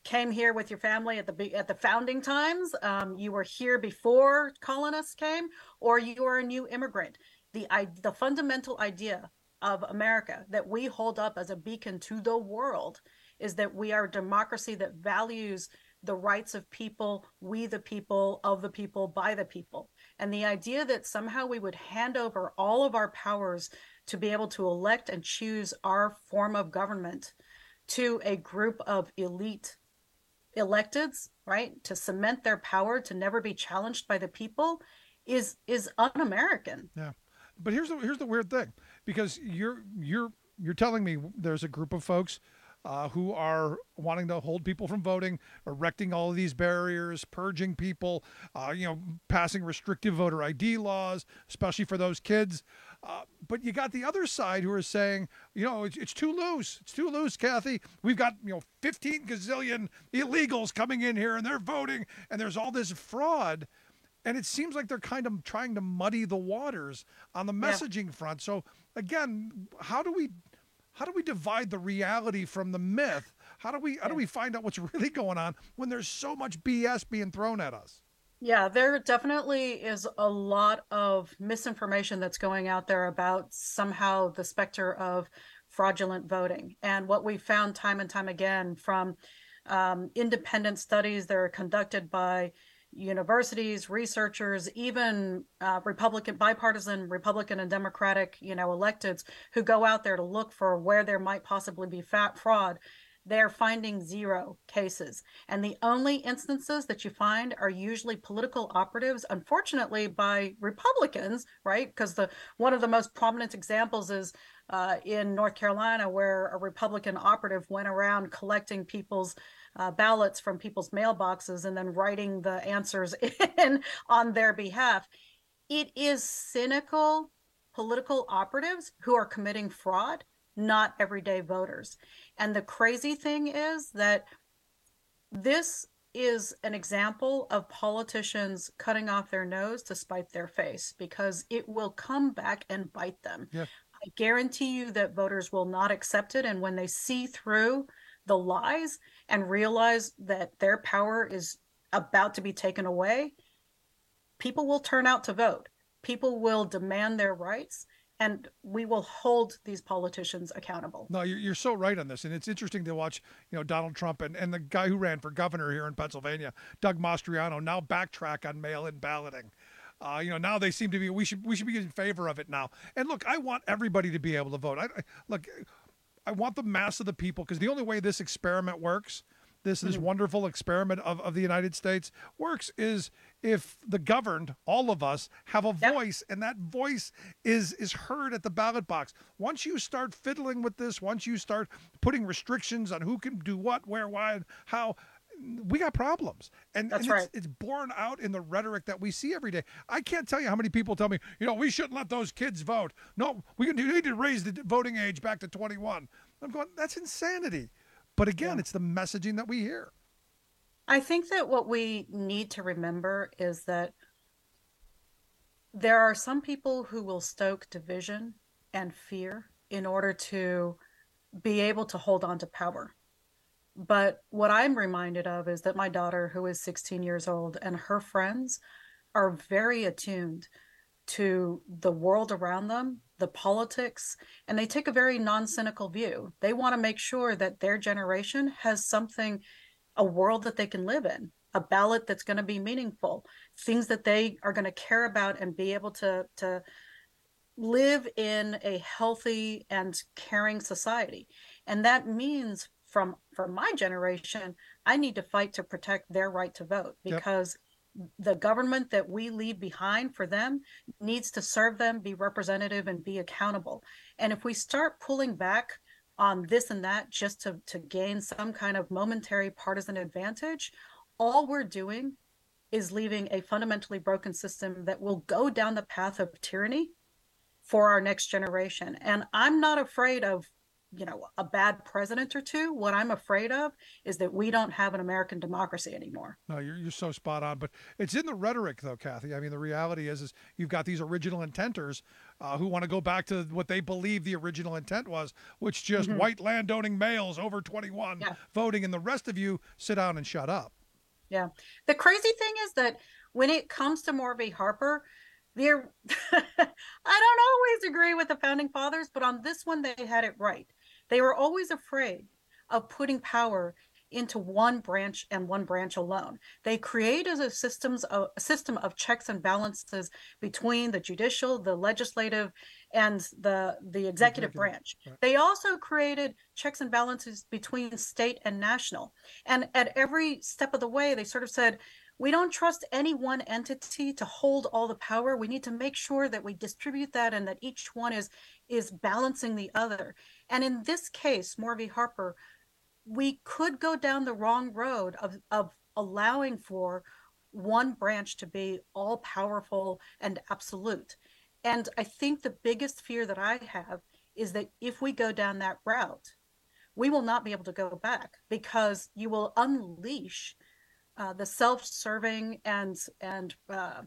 came here with your family at the at the founding times, um, you were here before colonists came, or you are a new immigrant. The the fundamental idea of America that we hold up as a beacon to the world is that we are a democracy that values the rights of people, we the people, of the people, by the people. And the idea that somehow we would hand over all of our powers to be able to elect and choose our form of government to a group of elite electeds, right, to cement their power to never be challenged by the people is is un-American. Yeah. But here's the here's the weird thing, because you're you're you're telling me there's a group of folks uh, who are wanting to hold people from voting, erecting all of these barriers, purging people, uh, you know, passing restrictive voter I D laws, especially for those kids. Uh, but you got the other side who are saying, you know, it's, it's too loose. It's too loose, Kathy. We've got, you know, fifteen gazillion illegals coming in here and they're voting and there's all this fraud. And it seems like they're kind of trying to muddy the waters on the messaging yeah. front. So again, how do we how do we divide the reality from the myth? How do we how yeah. do we find out what's really going on when there's so much B S being thrown at us? Yeah, there definitely is a lot of misinformation that's going out there about somehow the specter of fraudulent voting. And what we found time and time again from um, independent studies that are conducted by universities, researchers, even uh, Republican, bipartisan Republican and Democratic, you know, electeds who go out there to look for where there might possibly be fat fraud. They're finding zero cases. And the only instances that you find are usually political operatives, unfortunately, by Republicans, right? Because the one of the most prominent examples is uh, in North Carolina, where a Republican operative went around collecting people's uh, ballots from people's mailboxes and then writing the answers in on their behalf. It is cynical political operatives who are committing fraud, not everyday voters. And the crazy thing is that this is an example of politicians cutting off their nose to spite their face, because it will come back and bite them. Yeah. I guarantee you that voters will not accept it. And when they see through the lies and realize that their power is about to be taken away, people will turn out to vote. People will demand their rights. And we will hold these politicians accountable. No, you're, you're so right on this. And it's interesting to watch, you know, Donald Trump and, and the guy who ran for governor here in Pennsylvania, Doug Mastriano, now backtrack on mail-in balloting. Uh, you know, now they seem to be, we should we should be in favor of it now. And look, I want everybody to be able to vote. I, I Look, I want the mass of the people, because the only way this experiment works, this this mm-hmm. wonderful experiment of, of the United States works, is if the governed, all of us, have a yep. voice, and that voice is is heard at the ballot box. Once you start fiddling with this, once you start putting restrictions on who can do what, where, why, and how, we got problems. And, That's and right. it's, it's borne out in the rhetoric that we see every day. I can't tell you how many people tell me, you know, we shouldn't let those kids vote. No, we need to raise the voting age back to twenty-one. I'm going, that's insanity. But again, yeah. it's the messaging that we hear. I think that what we need to remember is that there are some people who will stoke division and fear in order to be able to hold on to power. But what I'm reminded of is that my daughter, who is sixteen years old, and her friends are very attuned to the world around them, the politics, and they take a very non-cynical view. They want to make sure that their generation has something, a world that they can live in, a ballot that's going to be meaningful, things that they are going to care about and be able to, to live in a healthy and caring society. And that means from, from my generation, I need to fight to protect their right to vote, because yep. the government that we leave behind for them needs to serve them, be representative, and be accountable. And if we start pulling back on this and that just to, to gain some kind of momentary partisan advantage, all we're doing is leaving a fundamentally broken system that will go down the path of tyranny for our next generation. And I'm not afraid of you know, a bad president or two. What I'm afraid of is that we don't have an American democracy anymore. No, you're you're so spot on. But it's in the rhetoric, though, Kathy. I mean, the reality is, is you've got these original intenters uh, who want to go back to what they believe the original intent was, which just Mm-hmm. white landowning males over twenty-one Yeah. voting, and the rest of you sit down and shut up. Yeah. The crazy thing is that when it comes to Moore v. Harper, they're I don't always agree with the founding fathers, but on this one, they had it right. They were always afraid of putting power into one branch and one branch alone. They created a, systems of, a system of checks and balances between the judicial, the legislative, and the, the executive, executive branch. Right. They also created checks and balances between state and national. And at every step of the way, they sort of said, we don't trust any one entity to hold all the power. We need to make sure that we distribute that and that each one is is balancing the other. And in this case, Moore v. Harper, we could go down the wrong road of, of allowing for one branch to be all powerful and absolute. And I think the biggest fear that I have is that if we go down that route, we will not be able to go back, because you will unleash uh, the self-serving and and uh,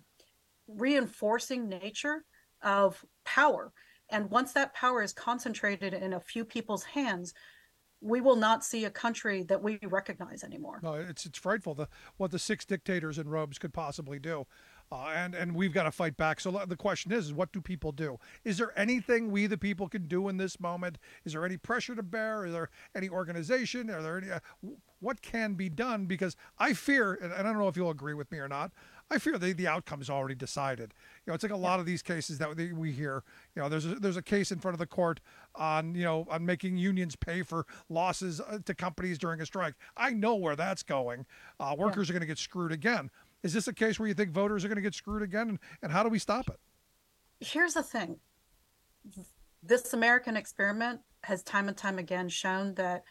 reinforcing nature of power. And once that power is concentrated in a few people's hands, we will not see a country that we recognize anymore. No, it's it's frightful the what the six dictators in robes could possibly do. Uh, and, and we've got to fight back. So the question is, is, what do people do? Is there anything we, the people, can do in this moment? Is there any pressure to bear? Is there any organization? Are there any, uh, what can be done? Because I fear, and I don't know if you'll agree with me or not, I fear the, the outcome is already decided. You know, it's like a lot of these cases that we hear. You know, there's a, there's a case in front of the court on, you know, on making unions pay for losses to companies during a strike. I know where that's going. Uh, workers yeah. are going to get screwed again. Is this a case where you think voters are going to get screwed again? And, and how do we stop it? Here's the thing. This American experiment has time and time again shown that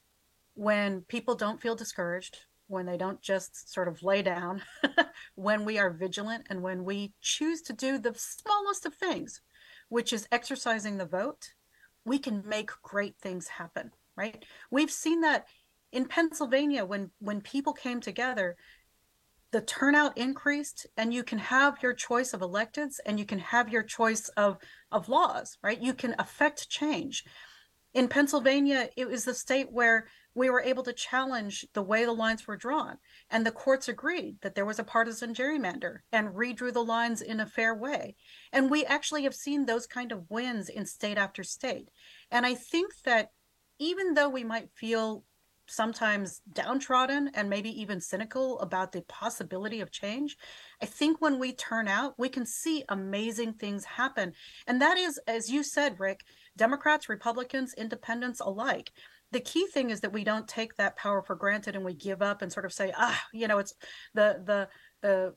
when people don't feel discouraged, when they don't just sort of lay down, when we are vigilant and when we choose to do the smallest of things, which is exercising the vote, we can make great things happen, right? We've seen that in Pennsylvania when, when people came together, the turnout increased, and you can have your choice of electeds and you can have your choice of, of laws, right? You can affect change. In Pennsylvania, it was the state where we were able to challenge the way the lines were drawn, and the courts agreed that there was a partisan gerrymander and redrew the lines in a fair way. And we actually have seen those kind of wins in state after state. And I think that even though we might feel sometimes downtrodden and maybe even cynical about the possibility of change, I think when we turn out, we can see amazing things happen. And that is, as you said, Rick, Democrats, Republicans, independents alike. The key thing is that we don't take that power for granted and we give up and sort of say, ah, you know, it's the the the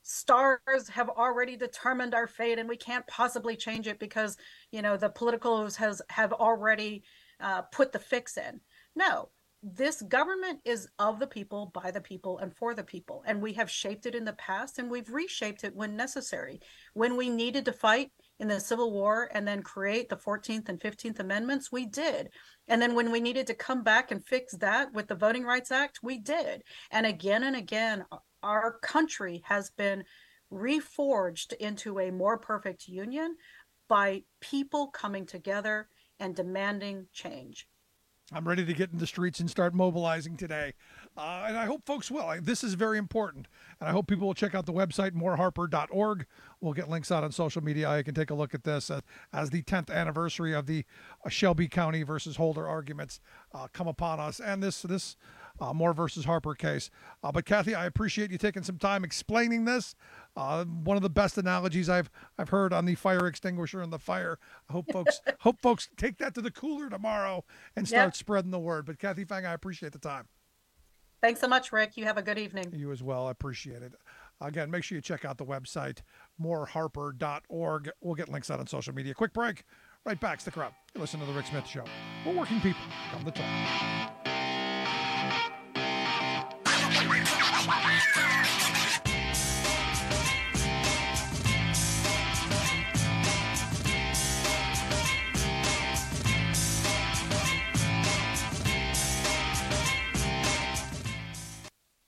stars have already determined our fate and we can't possibly change it because, you know, the politicals has have already uh, put the fix in. No. This government is of the people, by the people, and for the people. And we have shaped it in the past, and we've reshaped it when necessary. When we needed to fight in the Civil War and then create the fourteenth and fifteenth Amendments, we did. And then when we needed to come back and fix that with the Voting Rights Act, we did. And again and again, our country has been reforged into a more perfect union by people coming together and demanding change. I'm ready to get in the streets and start mobilizing today. Uh, and I hope folks will. I, this is very important. And I hope people will check out the website, moore harper dot org. We'll get links out on social media. You can take a look at this uh, as the tenth anniversary of the uh, Shelby County versus Holder arguments uh, come upon us. And this this uh, Moore versus Harper case. Uh, but Kathy, I appreciate you taking some time explaining this. Uh, one of the best analogies I've I've heard on the fire extinguisher and the fire. I hope folks hope folks take that to the cooler tomorrow and start yep. spreading the word. But Kathy Fang, I appreciate the time. Thanks so much, Rick. You have a good evening. You as well. I appreciate it. Again, make sure you check out the website, moore harper dot org. We'll get links out on social media. Quick break. Right back. Stick around. You listen to The Rick Smith Show. We're working people. Come to talk.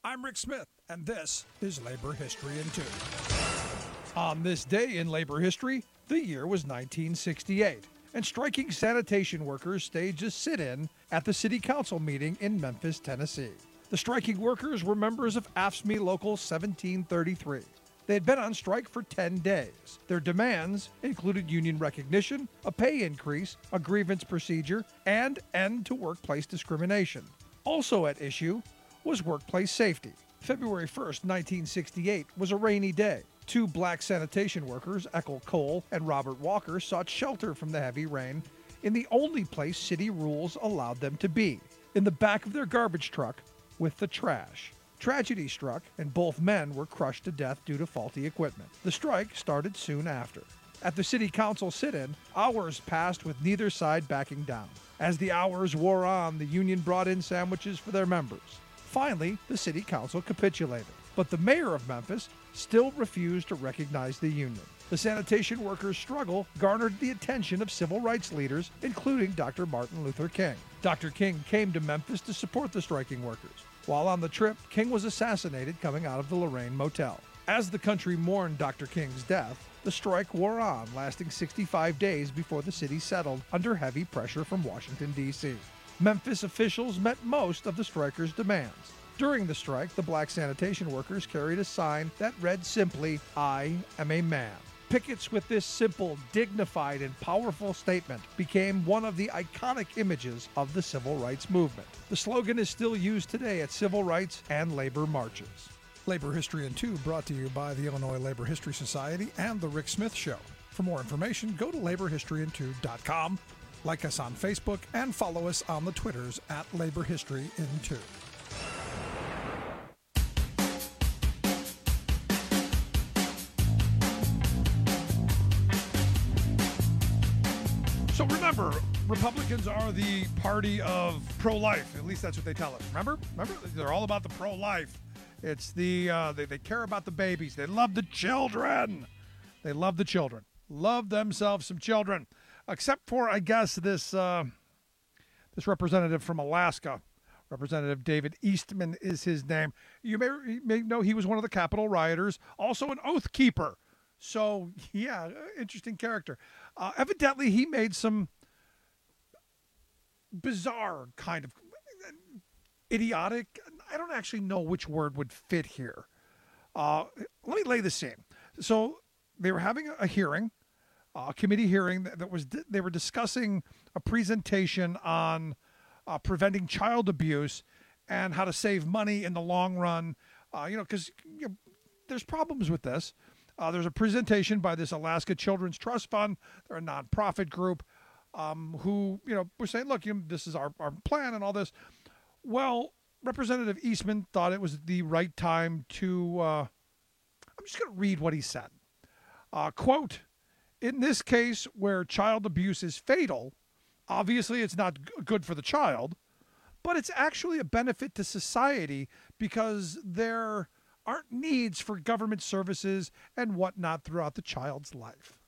I'm Rick Smith, and this is Labor History in Two. On this day in labor history, the year was nineteen sixty-eight, and striking sanitation workers staged a sit-in at the City Council meeting in Memphis, Tennessee. The striking workers were members of A F S C M E Local seventeen thirty-three. They had been on strike for ten days. Their demands included union recognition, a pay increase, a grievance procedure, and end to workplace discrimination. Also at issue was workplace safety. February first, nineteen sixty-eight was a rainy day. Two black sanitation workers, Eckel Cole and Robert Walker, sought shelter from the heavy rain in the only place city rules allowed them to be, in the back of their garbage truck with the trash. Tragedy struck, and both men were crushed to death due to faulty equipment. The strike started soon after. At the City Council sit-in, hours passed with neither side backing down. As the hours wore on, the union brought in sandwiches for their members. Finally, the City Council capitulated, but the mayor of Memphis still refused to recognize the union. The sanitation workers' struggle garnered the attention of civil rights leaders, including Doctor Martin Luther King. Doctor King came to Memphis to support the striking workers. While on the trip, King was assassinated coming out of the Lorraine Motel. As the country mourned Doctor King's death, the strike wore on, lasting sixty-five days before the city settled under heavy pressure from Washington, D C Memphis officials met most of the strikers' demands. During the strike, the black sanitation workers carried a sign that read simply, "I am a man." Pickets with this simple, dignified, and powerful statement became one of the iconic images of the civil rights movement. The slogan is still used today at civil rights and labor marches. Labor History in Two brought to you by the Illinois Labor History Society and The Rick Smith Show. For more information, go to labor history in two dot com, like us on Facebook, and follow us on the Twitters at Labor History in Two. So remember, Republicans are the party of pro-life. At least that's what they tell us. Remember? Remember? They're all about the pro-life. It's the, uh, they, they care about the babies. They love the children. They love the children. Love themselves some children. Except for, I guess, this, uh, this representative from Alaska. Representative David Eastman is his name. You may, you may know he was one of the Capitol rioters, also an oath keeper. So, yeah, interesting character. Uh, evidently, he made some bizarre kind of idiotic. I don't actually know which word would fit here. Uh, let me lay the scene. So they were having a hearing, a committee hearing that, that was, they were discussing a presentation on uh, preventing child abuse and how to save money in the long run. Uh, you know, because you know, there's problems with this. Uh, there's a presentation by this Alaska Children's Trust Fund. They're a nonprofit group um, who, you know, were saying, look, you know, this is our, our plan and all this. Well, Representative Eastman thought it was the right time to, uh, I'm just going to read what he said. Uh, quote, in this case where child abuse is fatal, obviously it's not g- good for the child, but it's actually a benefit to society because there aren't needs for government services and whatnot throughout the child's life.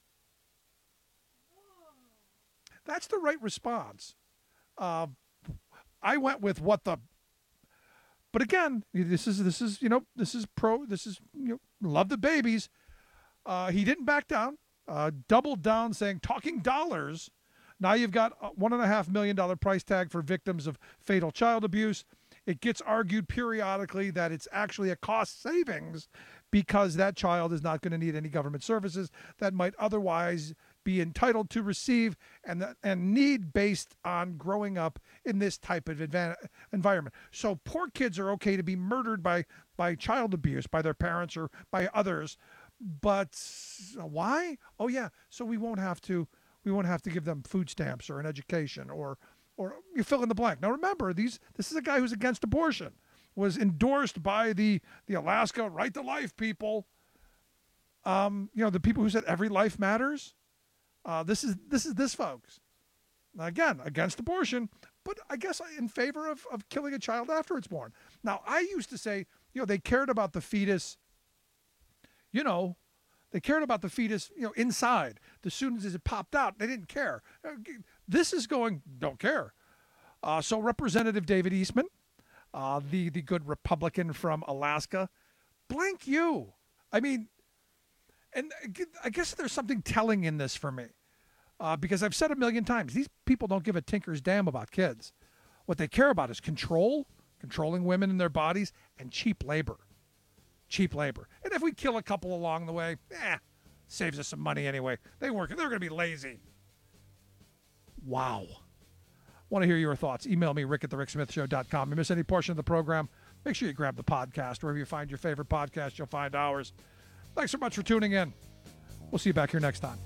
That's the right response. Uh, I went with what the, but again, this is, this is, you know, this is pro, this is, you know, love the babies. Uh, he didn't back down, uh, doubled down saying talking dollars. Now you've got a one and a half million dollar price tag for victims of fatal child abuse. It gets argued periodically that it's actually a cost savings because that child is not going to need any government services that might otherwise be entitled to receive and that, and need based on growing up in this type of advan- environment. So poor kids are okay to be murdered by, by child abuse, by their parents or by others. But why? Oh yeah, so we won't have to we won't have to give them food stamps or an education or or you fill in the blank. Now remember, these this is a guy who's against abortion, was endorsed by the the Alaska Right to Life people. Um, you know, the people who said every life matters. Uh, this is this is this folks. Again, against abortion, but I guess in favor of, of killing a child after it's born. Now, I used to say, you know, they cared about the fetus, you know, they cared about the fetus, you know, inside. As soon as it popped out, they didn't care. This is going, don't care. Uh, so Representative David Eastman uh, the, the good Republican from Alaska. Blank you. I mean, and I guess there's something telling in this for me. Uh, because I've said a million times, these people don't give a tinker's damn about kids. What they care about is control, controlling women in their bodies, and cheap labor. Cheap labor. And if we kill a couple along the way, eh, saves us some money anyway. They work. They're going to be lazy. Wow. Want to hear your thoughts? Email me, rick at the rick smith show dot com. If you miss any portion of the program, make sure you grab the podcast. Wherever you find your favorite podcast, you'll find ours. Thanks so much for tuning in. We'll see you back here next time.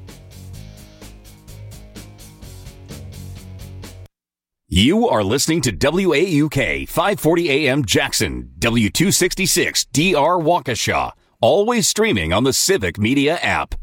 You are listening to W A U K five forty A M Jackson, W two sixty-six D R Waukesha, always streaming on the Civic Media app.